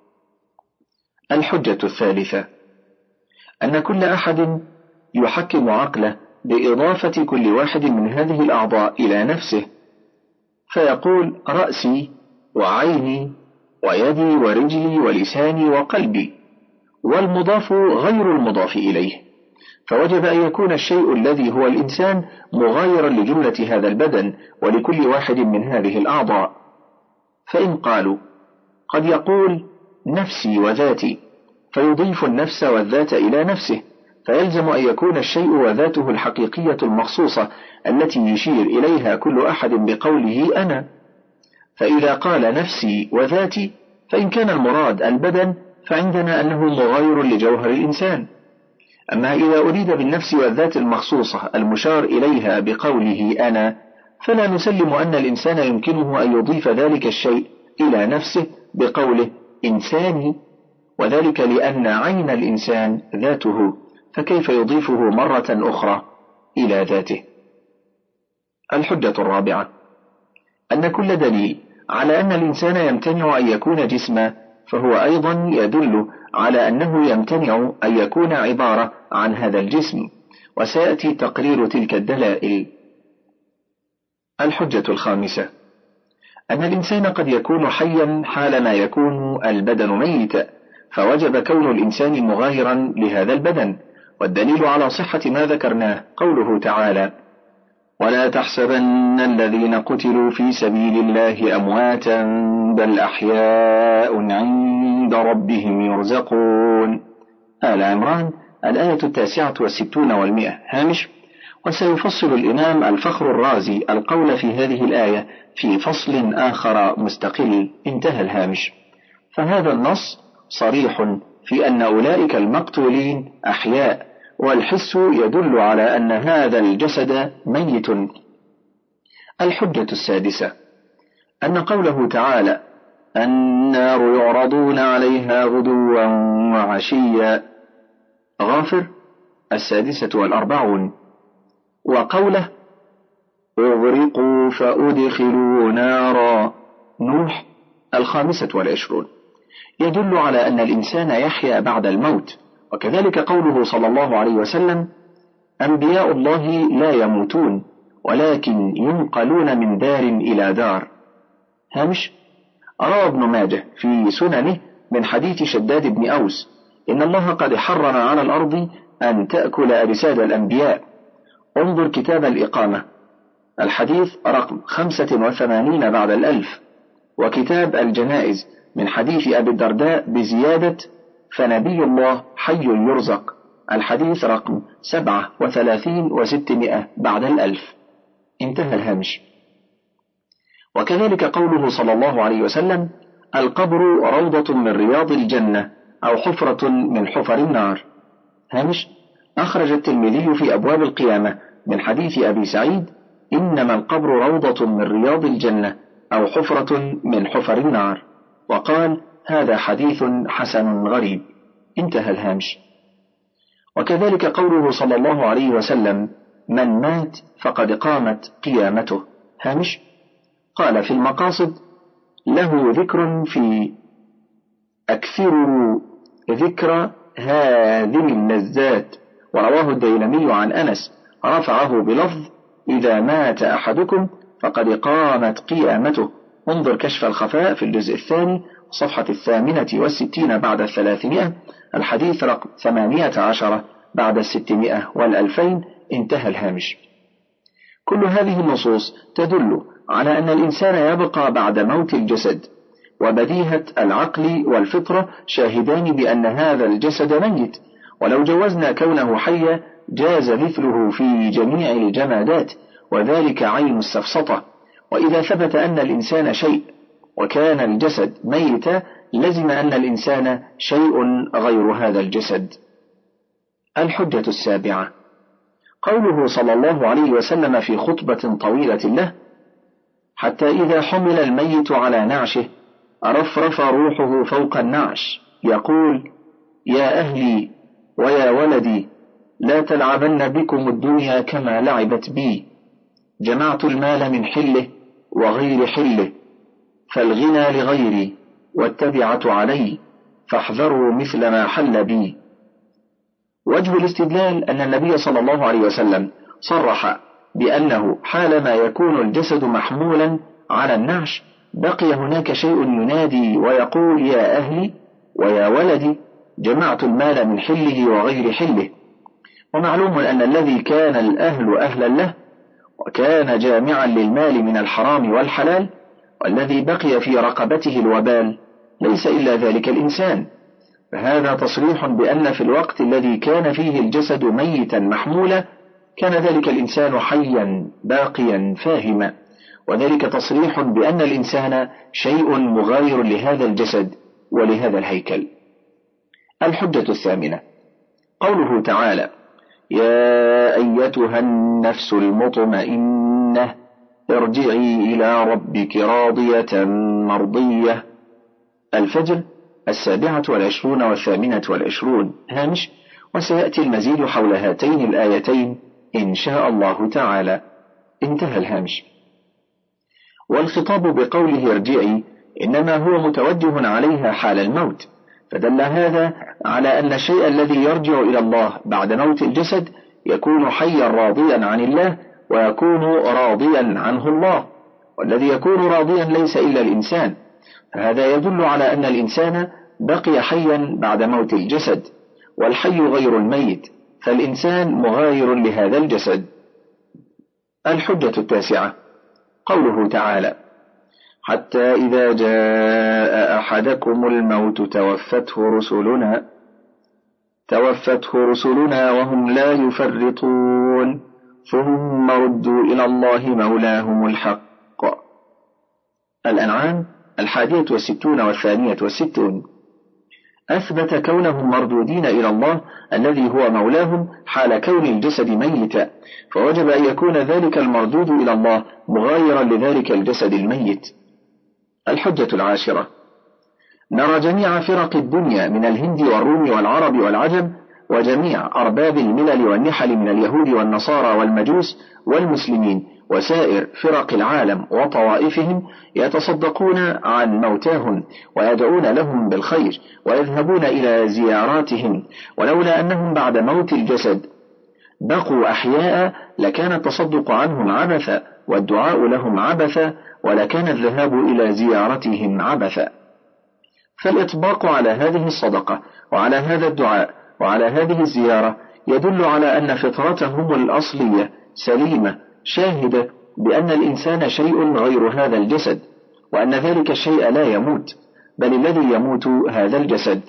الحجة الثالثة: أن كل أحد يحكم عقله بإضافة كل واحد من هذه الأعضاء إلى نفسه، فيقول رأسي وعيني ويدي ورجلي ولساني وقلبي، والمضاف غير المضاف إليه، فوجب أن يكون الشيء الذي هو الإنسان مغايرا لجملة هذا البدن ولكل واحد من هذه الأعضاء. فإن قالوا قد يقول نفسي وذاتي، فيضيف النفس والذات إلى نفسه، فيلزم أن يكون الشيء وذاته الحقيقية المخصوصة التي يشير إليها كل أحد بقوله أنا. فإذا قال نفسي وذاتي فإن كان المراد البدن فعندنا أنه مغاير لجوهر الإنسان. أما إذا أريد بالنفس والذات المخصوصة المشار إليها بقوله أنا، فلا نسلم أن الإنسان يمكنه أن يضيف ذلك الشيء إلى نفسه بقوله إنساني، وذلك لأن عين الإنسان ذاته، فكيف يضيفه مرة أخرى إلى ذاته؟ الحجة الرابعة أن كل دليل على أن الإنسان يمتنع أن يكون جسما فهو أيضا يدل على أنه يمتنع أن يكون عبارة عن هذا الجسم، وسيأتي تقرير تلك الدلائل. الحجة الخامسة أن الإنسان قد يكون حيا حالما يكون البدن ميتا، فوجب كون الإنسان مغايرا لهذا البدن، والدليل على صحة ما ذكرناه قوله تعالى: ولا تحسبن الذين قتلوا في سبيل الله أمواتا بل أحياء عند ربهم يرزقون. آل عمران الآية التاسعة والستون والمئة. هامش: وسيفصل الإمام الفخر الرازي القول في هذه الآية في فصل آخر مستقل. انتهى الهامش. فهذا النص صريح في أن أولئك المقتولين أحياء، والحس يدل على أن هذا الجسد ميت. الحجة السادسة أن قوله تعالى: النار يعرضون عليها غدوا وعشيا، غافر السادسة والأربعون، وقوله: اغرقوا فأدخلوا نارا، نوح الخامسة والعشرون، يدل على أن الإنسان يحيا بعد الموت. وكذلك قوله صلى الله عليه وسلم: أنبياء الله لا يموتون ولكن ينقلون من دار إلى دار. هامش: روى ابن ماجه في سننه من حديث شداد بن أوس: إن الله قد حرم على الأرض أن تأكل أجساد الأنبياء. انظر كتاب الإقامة، الحديث رقم خمسة وثمانين بعد الألف، وكتاب الجنائز من حديث أبي الدرداء بزيادة: فنبي الله حي يرزق، الحديث رقم سبعة وثلاثين وستمائة بعد الألف. انتهى الهامش. وكذلك قوله صلى الله عليه وسلم: القبر روضة من رياض الجنة أو حفرة من حفر النار. هامش: أخرج الترمذي في أبواب القيامة من حديث أبي سعيد: إنما القبر روضة من رياض الجنة أو حفرة من حفر النار، وقال: هذا حديث حسن غريب. انتهى الهامش. وكذلك قوله صلى الله عليه وسلم: من مات فقد قامت قيامته. هامش: قال في المقاصد: له ذكر في أكثروا ذكر هذه اللذات، ورواه الديلمي عن أنس رفعه بلفظ: إذا مات أحدكم فقد قامت قيامته. انظر كشف الخفاء في الجزء الثاني صفحة الثامنة والستين بعد الثلاثمائة، الحديث رقم ثمانية عشر بعد الستمائة والألفين. انتهى الهامش. كل هذه النصوص تدل على أن الإنسان يبقى بعد موت الجسد، وبديهة العقل والفطرة شاهدان بأن هذا الجسد ميت، ولو جوزنا كونه حيا جاز مثله في جميع الجمادات، وذلك عين السفسطة. وإذا ثبت أن الإنسان شيء وكان الجسد ميتا لزم أن الإنسان شيء غير هذا الجسد. الحجة السابعة قوله صلى الله عليه وسلم في خطبة طويلة له: حتى إذا حمل الميت على نعشه رفرف روحه فوق النعش يقول: يا أهلي ويا ولدي لا تلعبن بكم الدنيا كما لعبت بي، جمعت المال من حله وغير حله، فالغنى لغيري والتبعة علي، فاحذروا مثل ما حل بي. وجه الاستدلال أن النبي صلى الله عليه وسلم صرح بأنه حالما يكون الجسد محمولا على النعش بقي هناك شيء ينادي ويقول: يا أهلي ويا ولدي جمعت المال من حله وغير حله. ومعلوم أن الذي كان الأهل أهلا له وكان جامعا للمال من الحرام والحلال، والذي بقي في رقبته الوبال ليس إلا ذلك الإنسان. فهذا تصريح بأن في الوقت الذي كان فيه الجسد ميتا محمولا كان ذلك الإنسان حيا باقيا فاهما، وذلك تصريح بأن الإنسان شيء مغاير لهذا الجسد ولهذا الهيكل. الحجة الثامنة قوله تعالى: يا أيتها النفس المطمئنة ارجعي إلى ربك راضية مرضية. الفجر السابعة والعشرون والثامنة والعشرون. هامش: وسيأتي المزيد حول هاتين الآيتين إن شاء الله تعالى. انتهى الهامش. والخطاب بقوله ارجعي إنما هو متوجه عليها حال الموت، فدل هذا على أن الشيء الذي يرجع إلى الله بعد موت الجسد يكون حيا راضيا عن الله، ويكون راضيا عنه الله، والذي يكون راضيا ليس إلا الإنسان، فهذا يدل على أن الإنسان بقي حيا بعد موت الجسد، والحي غير الميت، فالإنسان مغاير لهذا الجسد. الحجة التاسعة قوله تعالى حتى إذا جاء أحدكم الموت توفته رسلنا توفته رسلنا وهم لا يفرطون ثم ردوا إلى الله مولاهم الحق. الأنعام الحادية والستون والثانية والستون. أثبت كونهم مردودين إلى الله الذي هو مولاهم حال كون الجسد ميتا، فوجب أن يكون ذلك المردود إلى الله مغايرا لذلك الجسد الميت. الحجة العاشرة نرى جميع فرق الدنيا من الهند والروم والعرب والعجم، وجميع أرباب الملل والنحل من اليهود والنصارى والمجوس والمسلمين وسائر فرق العالم وطوائفهم يتصدقون عن موتاهم ويدعون لهم بالخير ويذهبون إلى زياراتهم، ولولا أنهم بعد موت الجسد بقوا أحياء لكان التصدق عنهم عبثا والدعاء لهم عبثا، ولكان الذهاب إلى زيارتهم عبثا. فالإطباق على هذه الصدقة وعلى هذا الدعاء وعلى هذه الزيارة يدل على أن فطرتهم الأصلية سليمة شاهدة بأن الإنسان شيء غير هذا الجسد، وأن ذلك الشيء لا يموت، بل الذي يموت هذا الجسد.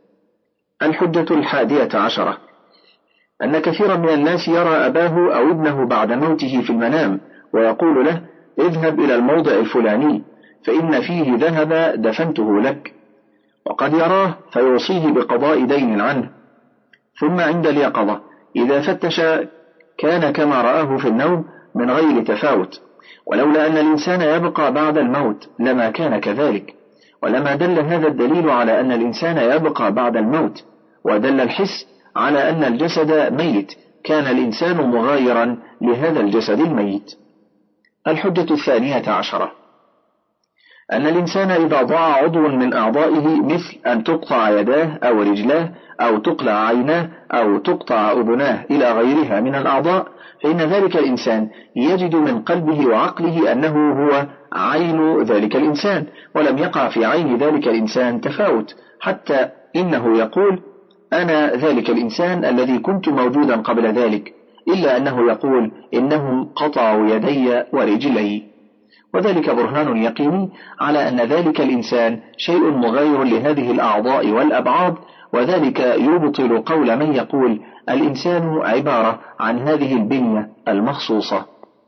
الحجة الحادية عشرة أن كثيرا من الناس يرى أباه أو ابنه بعد موته في المنام ويقول له اذهب إلى الموضع الفلاني فإن فيه ذهب دفنته لك، وقد يراه فيوصيه بقضاء دين عنه، ثم عند اليقظة إذا فتش كان كما رآه في النوم من غير تفاوت، ولولا أن الإنسان يبقى بعد الموت لما كان كذلك، ولما دل هذا الدليل على أن الإنسان يبقى بعد الموت ودل الحس على أن الجسد ميت كان الإنسان مغايرا لهذا الجسد الميت. الحجة الثانية عشرة أن الإنسان إذا ضاع عضو من أعضائه مثل أن تقطع يداه أو رجلاه أو تقلع عيناه أو تقطع أذناه إلى غيرها من الأعضاء، فإن ذلك الإنسان يجد من قلبه وعقله أنه هو عين ذلك الإنسان، ولم يقع في عين ذلك الإنسان تفاوت، حتى إنه يقول أنا ذلك الإنسان الذي كنت موجودا قبل ذلك، إلا أنه يقول إنهم قطعوا يدي ورجلي، وذلك برهان يقيني على أن ذلك الإنسان شيء مغاير لهذه الأعضاء والأبعاد، وذلك يبطل قول من يقول الإنسان عبارة عن هذه البنية المخصوصة.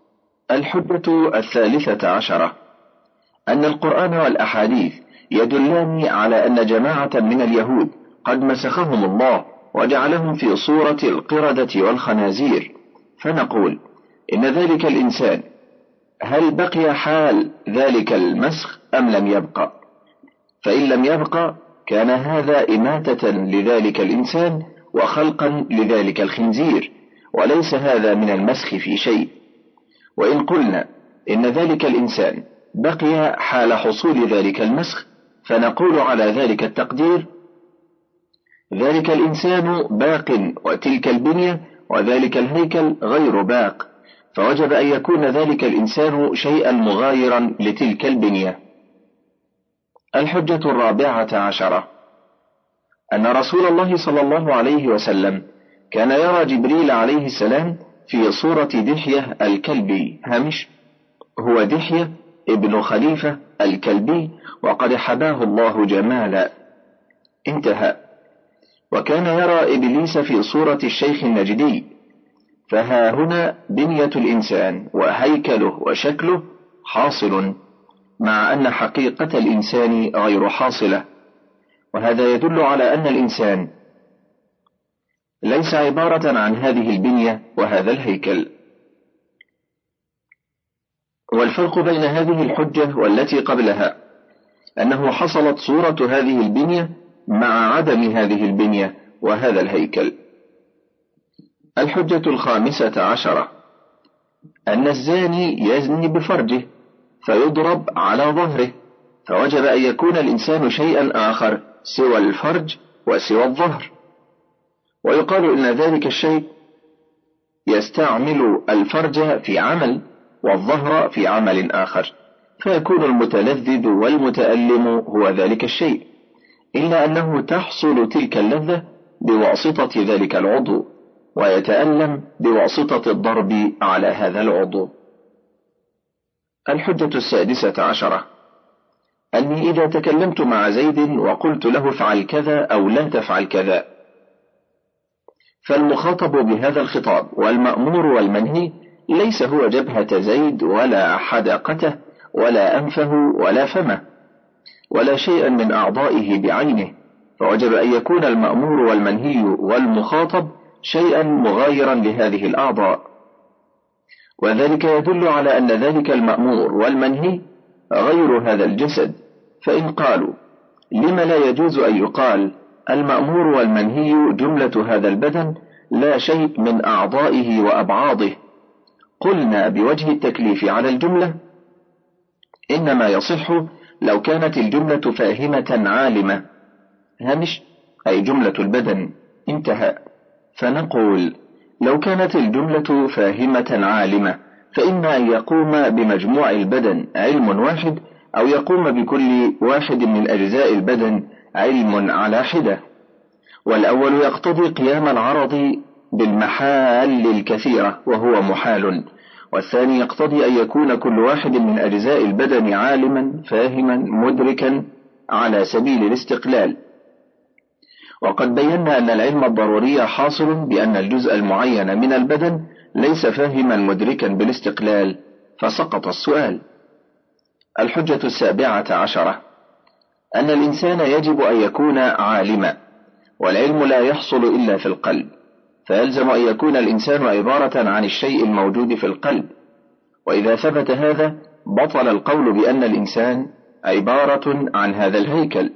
الحجة الثالثة عشرة أن القرآن والأحاديث يدلان على أن جماعة من اليهود قد مسخهم الله وجعلهم في صورة القردة والخنازير، فنقول إن ذلك الإنسان هل بقي حال ذلك المسخ أم لم يبقى؟ فإن لم يبقى كان هذا إماتة لذلك الإنسان وخلقا لذلك الخنزير، وليس هذا من المسخ في شيء. وإن قلنا إن ذلك الإنسان بقي حال حصول ذلك المسخ، فنقول على ذلك التقدير ذلك الإنسان باق وتلك البنية وذلك الهيكل غير باق، فوجب أن يكون ذلك الإنسان شيئا مغايرا لتلك البنية. الحجة الرابعة عشرة أن رسول الله صلى الله عليه وسلم كان يرى جبريل عليه السلام في صورة دحية الكلبي همش، هو دحية ابن خليفة الكلبي، وقد حباه الله جمالا. انتهى. وكان يرى إبليس في صورة الشيخ النجدي، فها هنا بنية الإنسان وهيكله وشكله حاصل، مع أن حقيقة الإنسان غير حاصلة، وهذا يدل على أن الإنسان ليس عبارة عن هذه البنية وهذا الهيكل. والفرق بين هذه الحجة والتي قبلها أنه حصلت صورة هذه البنية مع عدم هذه البنية وهذا الهيكل. الحجة الخامسة عشرة أن الزاني يزني بفرجه فيضرب على ظهره، فوجب أن يكون الإنسان شيئا آخر سوى الفرج وسوى الظهر. ويقال إن ذلك الشيء يستعمل الفرج في عمل والظهر في عمل آخر، فيكون المتلذذ والمتألم هو ذلك الشيء، إلا أنه تحصل تلك اللذة بواسطة ذلك العضو، ويتألم بواسطة الضرب على هذا العضو. الحجة السادسة عشرة: أني إذا تكلمت مع زيد وقلت له افعل كذا أو لا تفعل كذا، فالمخاطب بهذا الخطاب والمأمور والمنهي ليس هو جبهة زيد ولا حدقته ولا أنفه ولا فمه ولا شيئا من أعضائه بعينه، فوجب أن يكون المأمور والمنهي والمخاطب شيئا مغايرا لهذه الأعضاء، وذلك يدل على أن ذلك المأمور والمنهي غير هذا الجسد. فإن قالوا لم لا يجوز أن يقال المأمور والمنهي جملة هذا البدن لا شيء من أعضائه وأبعاضه، قلنا بوجه التكليف على الجملة إنما يصح لو كانت الجملة فاهمة عالمة، هامش أي جملة البدن، انتهى. فنقول لو كانت الجملة فاهمة عالمة فإما أن يقوم بمجموع البدن علم واحد، أو يقوم بكل واحد من أجزاء البدن علم على حدة، والأول يقتضي قيام العرض بالمحال الكثيرة وهو محال، والثاني يقتضي أن يكون كل واحد من أجزاء البدن عالما فاهما مدركا على سبيل الاستقلال. وقد بينا أن العلم الضروري حاصل بأن الجزء المعين من البدن ليس فاهما مدركا بالاستقلال، فسقط السؤال. الحجة السابعة عشرة: أن الإنسان يجب أن يكون عالما، والعلم لا يحصل إلا في القلب، فيلزم أن يكون الإنسان عبارة عن الشيء الموجود في القلب، وإذا ثبت هذا بطل القول بأن الإنسان عبارة عن هذا الهيكل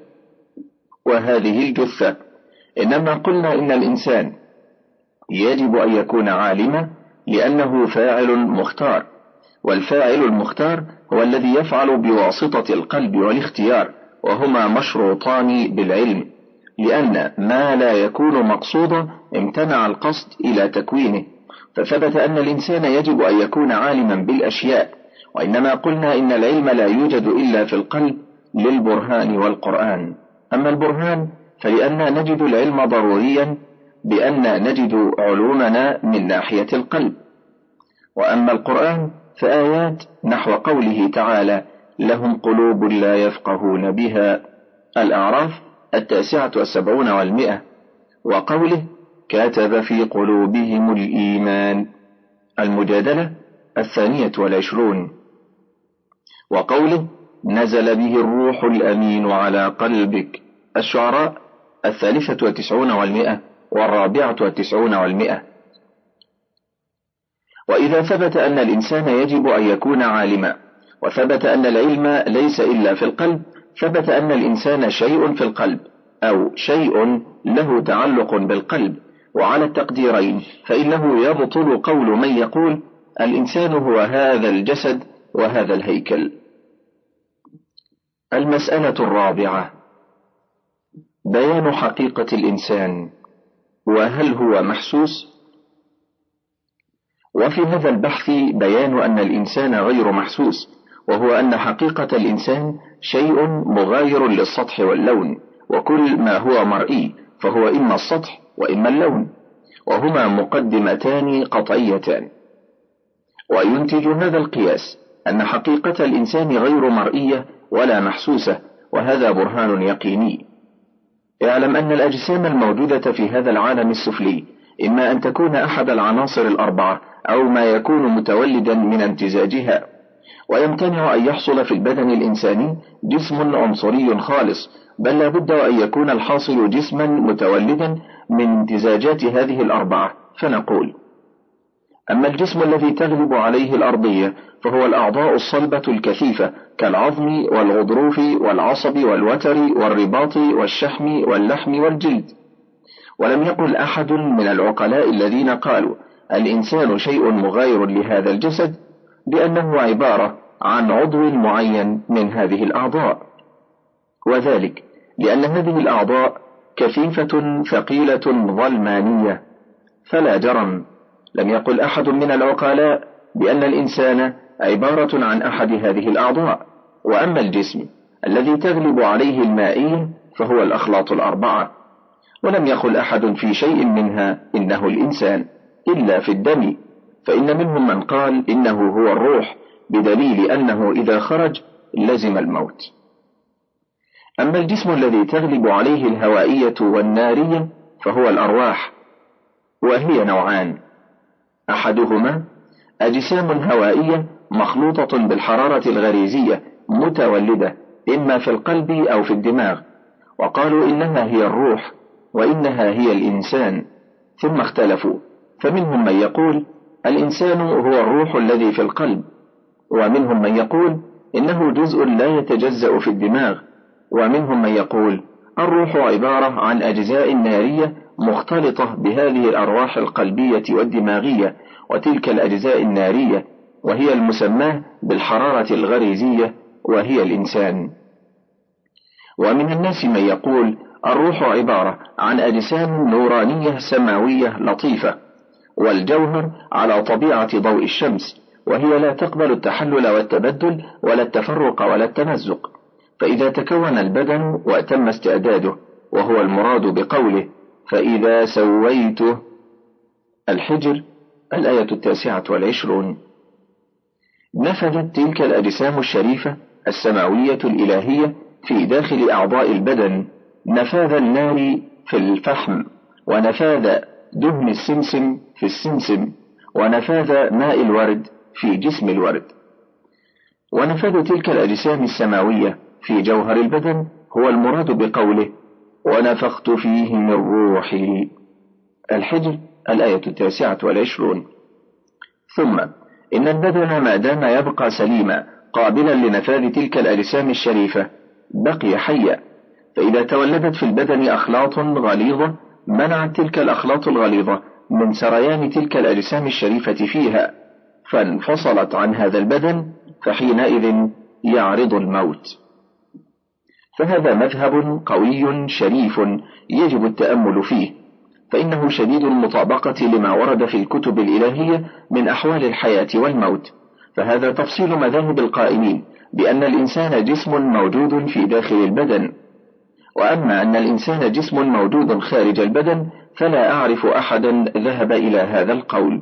وهذه الجثة، إنما قلنا إن الإنسان يجب أن يكون عالما لأنه فاعل مختار، والفاعل المختار هو الذي يفعل بواسطة القلب والاختيار، وهما مشروطان بالعلم، لأن ما لا يكون مقصودا امتنع القصد إلى تكوينه، فثبت أن الإنسان يجب أن يكون عالما بالأشياء، وإنما قلنا إن العلم لا يوجد إلا في القلب للبرهان والقرآن. أما البرهان فلأننا نجد العلم ضروريا بأن نجد علومنا من ناحية القلب، وأما القرآن فآيات نحو قوله تعالى لهم قلوب لا يفقهون بها، الأعراف التاسعة والسبعون والمئة، وقوله كتب في قلوبهم الإيمان، المجادلة الثانية والعشرون، وقوله نزل به الروح الأمين على قلبك، الشعراء الثالثة والتسعون والمئة والرابعة والتسعون والمئة. وإذا ثبت أن الإنسان يجب أن يكون عالما، وثبت أن العلم ليس إلا في القلب، ثبت أن الإنسان شيء في القلب أو شيء له تعلق بالقلب، وعلى التقديرين فإنه يبطل قول من يقول الإنسان هو هذا الجسد وهذا الهيكل. المسألة الرابعة: بيان حقيقة الإنسان، وهل هو محسوس؟ وفي هذا البحث بيان أن الإنسان غير محسوس، وهو أن حقيقة الإنسان شيء مغاير للسطح واللون، وكل ما هو مرئي فهو إما السطح وإما اللون، وهما مقدمتان قطعيتان. وينتج هذا القياس أن حقيقة الإنسان غير مرئية ولا محسوسة، وهذا برهان يقيني. اعلم أن الأجسام الموجودة في هذا العالم السفلي إما أن تكون أحد العناصر الأربعة أو ما يكون متولدا من امتزاجها، ويمتنع أن يحصل في البدن الإنساني جسم عنصري خالص، بل لا بد أن يكون الحاصل جسما متولدا من امتزاجات هذه الأربعة. فنقول أما الجسم الذي تغلب عليه الأرضية فهو الأعضاء الصلبة الكثيفة كالعظم والغضروف والعصب والوتر والرباط والشحم واللحم والجلد. ولم يقل أحد من العقلاء الذين قالوا الإنسان شيء مغاير لهذا الجسد، لأنه عبارة عن عضو معين من هذه الأعضاء، وذلك لأن هذه الأعضاء كثيفة ثقيلة ظلمانية. فلا جرم لم يقل أحد من العقلاء بأن الإنسان عبارة عن أحد هذه الأعضاء. وأما الجسم الذي تغلب عليه المائية فهو الأخلاط الأربعة، ولم يقل أحد في شيء منها إنه الإنسان إلا في الدم، فإن منهم من قال إنه هو الروح، بدليل أنه إذا خرج لزم الموت. أما الجسم الذي تغلب عليه الهوائية والنارية فهو الأرواح، وهي نوعان: أحدهما أجسام هوائية مخلوطة بالحرارة الغريزية متولدة إما في القلب أو في الدماغ، وقالوا إنها هي الروح وإنها هي الإنسان، ثم اختلفوا، فمنهم من يقول الإنسان هو الروح الذي في القلب، ومنهم من يقول إنه جزء لا يتجزأ في الدماغ، ومنهم من يقول الروح عبارة عن أجزاء نارية مختلطة بهذه الأرواح القلبية والدماغية، وتلك الأجزاء النارية وهي المسماة بالحرارة الغريزية وهي الإنسان. ومن الناس من يقول الروح عبارة عن أجسام نورانية سماوية لطيفة، والجوهر على طبيعة ضوء الشمس، وهي لا تقبل التحلل والتبدل ولا التفرق ولا التمزق، فإذا تكون البدن وتم استعداده، وهو المراد بقوله فإذا سويته، الحجر الآية التاسعة والعشرون، نفذت تلك الأجسام الشريفة السماوية الإلهية في داخل أعضاء البدن نفاذ النار في الفحم، ونفاذ دهن السمسم في السمسم، ونفاذ ماء الورد في جسم الورد. ونفاذ تلك الأجسام السماوية في جوهر البدن هو المراد بقوله ونفخت فيه من روحي، الحجر الآية التاسعة والعشرون. ثم إن البدن ما دام يبقى سليما قابلا لنفاذ تلك الأجسام الشريفة بقي حيا، فإذا تولدت في البدن أخلاط غليظة منعت تلك الأخلاط الغليظة من سريان تلك الأجسام الشريفة فيها، فانفصلت عن هذا البدن، فحينئذ يعرض الموت. فهذا مذهب قوي شريف يجب التأمل فيه، فإنه شديد المطابقة لما ورد في الكتب الإلهية من أحوال الحياة والموت. فهذا تفصيل مذاهب القائلين بأن الإنسان جسم موجود في داخل البدن، وأما أن الإنسان جسم موجود خارج البدن فلا أعرف أحدا ذهب إلى هذا القول.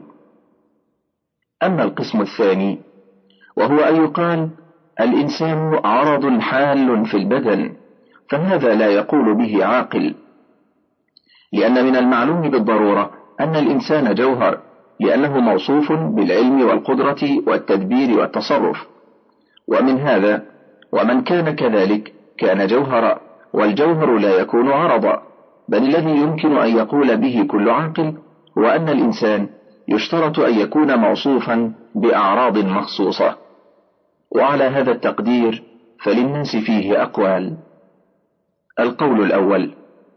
أما القسم الثاني وهو أن يقال الإنسان عرض حال في البدن، فهذا لا يقول به عاقل، لأن من المعلوم بالضرورة أن الإنسان جوهر، لأنه موصوف بالعلم والقدرة والتدبير والتصرف. ومن هذا ومن كان كذلك كان جوهرا، والجوهر لا يكون عرضا، بل الذي يمكن أن يقول به كل عاقل هو أن الإنسان يشترط أن يكون موصوفا بأعراض مخصوصة. وعلى هذا التقدير فللناس فيه أقوال. القول الأول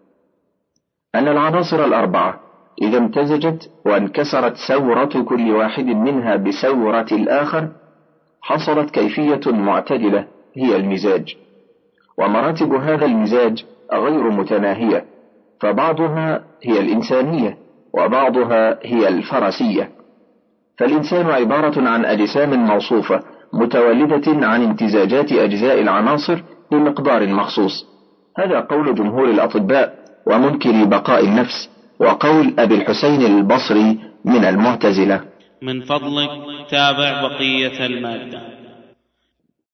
أن العناصر الأربعة إذا امتزجت وانكسرت سورة كل واحد منها بسورة الآخر حصلت كيفية معتدلة هي المزاج، ومراتب هذا المزاج غير متناهية، فبعضها هي الإنسانية وبعضها هي الفرسية. فالإنسان عبارة عن أجسام موصوفة متولدة عن امتزاجات أجزاء العناصر بمقدار مخصوص. هذا قول جمهور الأطباء ومنكر بقاء النفس، وقول أبي الحسين البصري من المعتزلة. من فضلك تابع بقية المادة.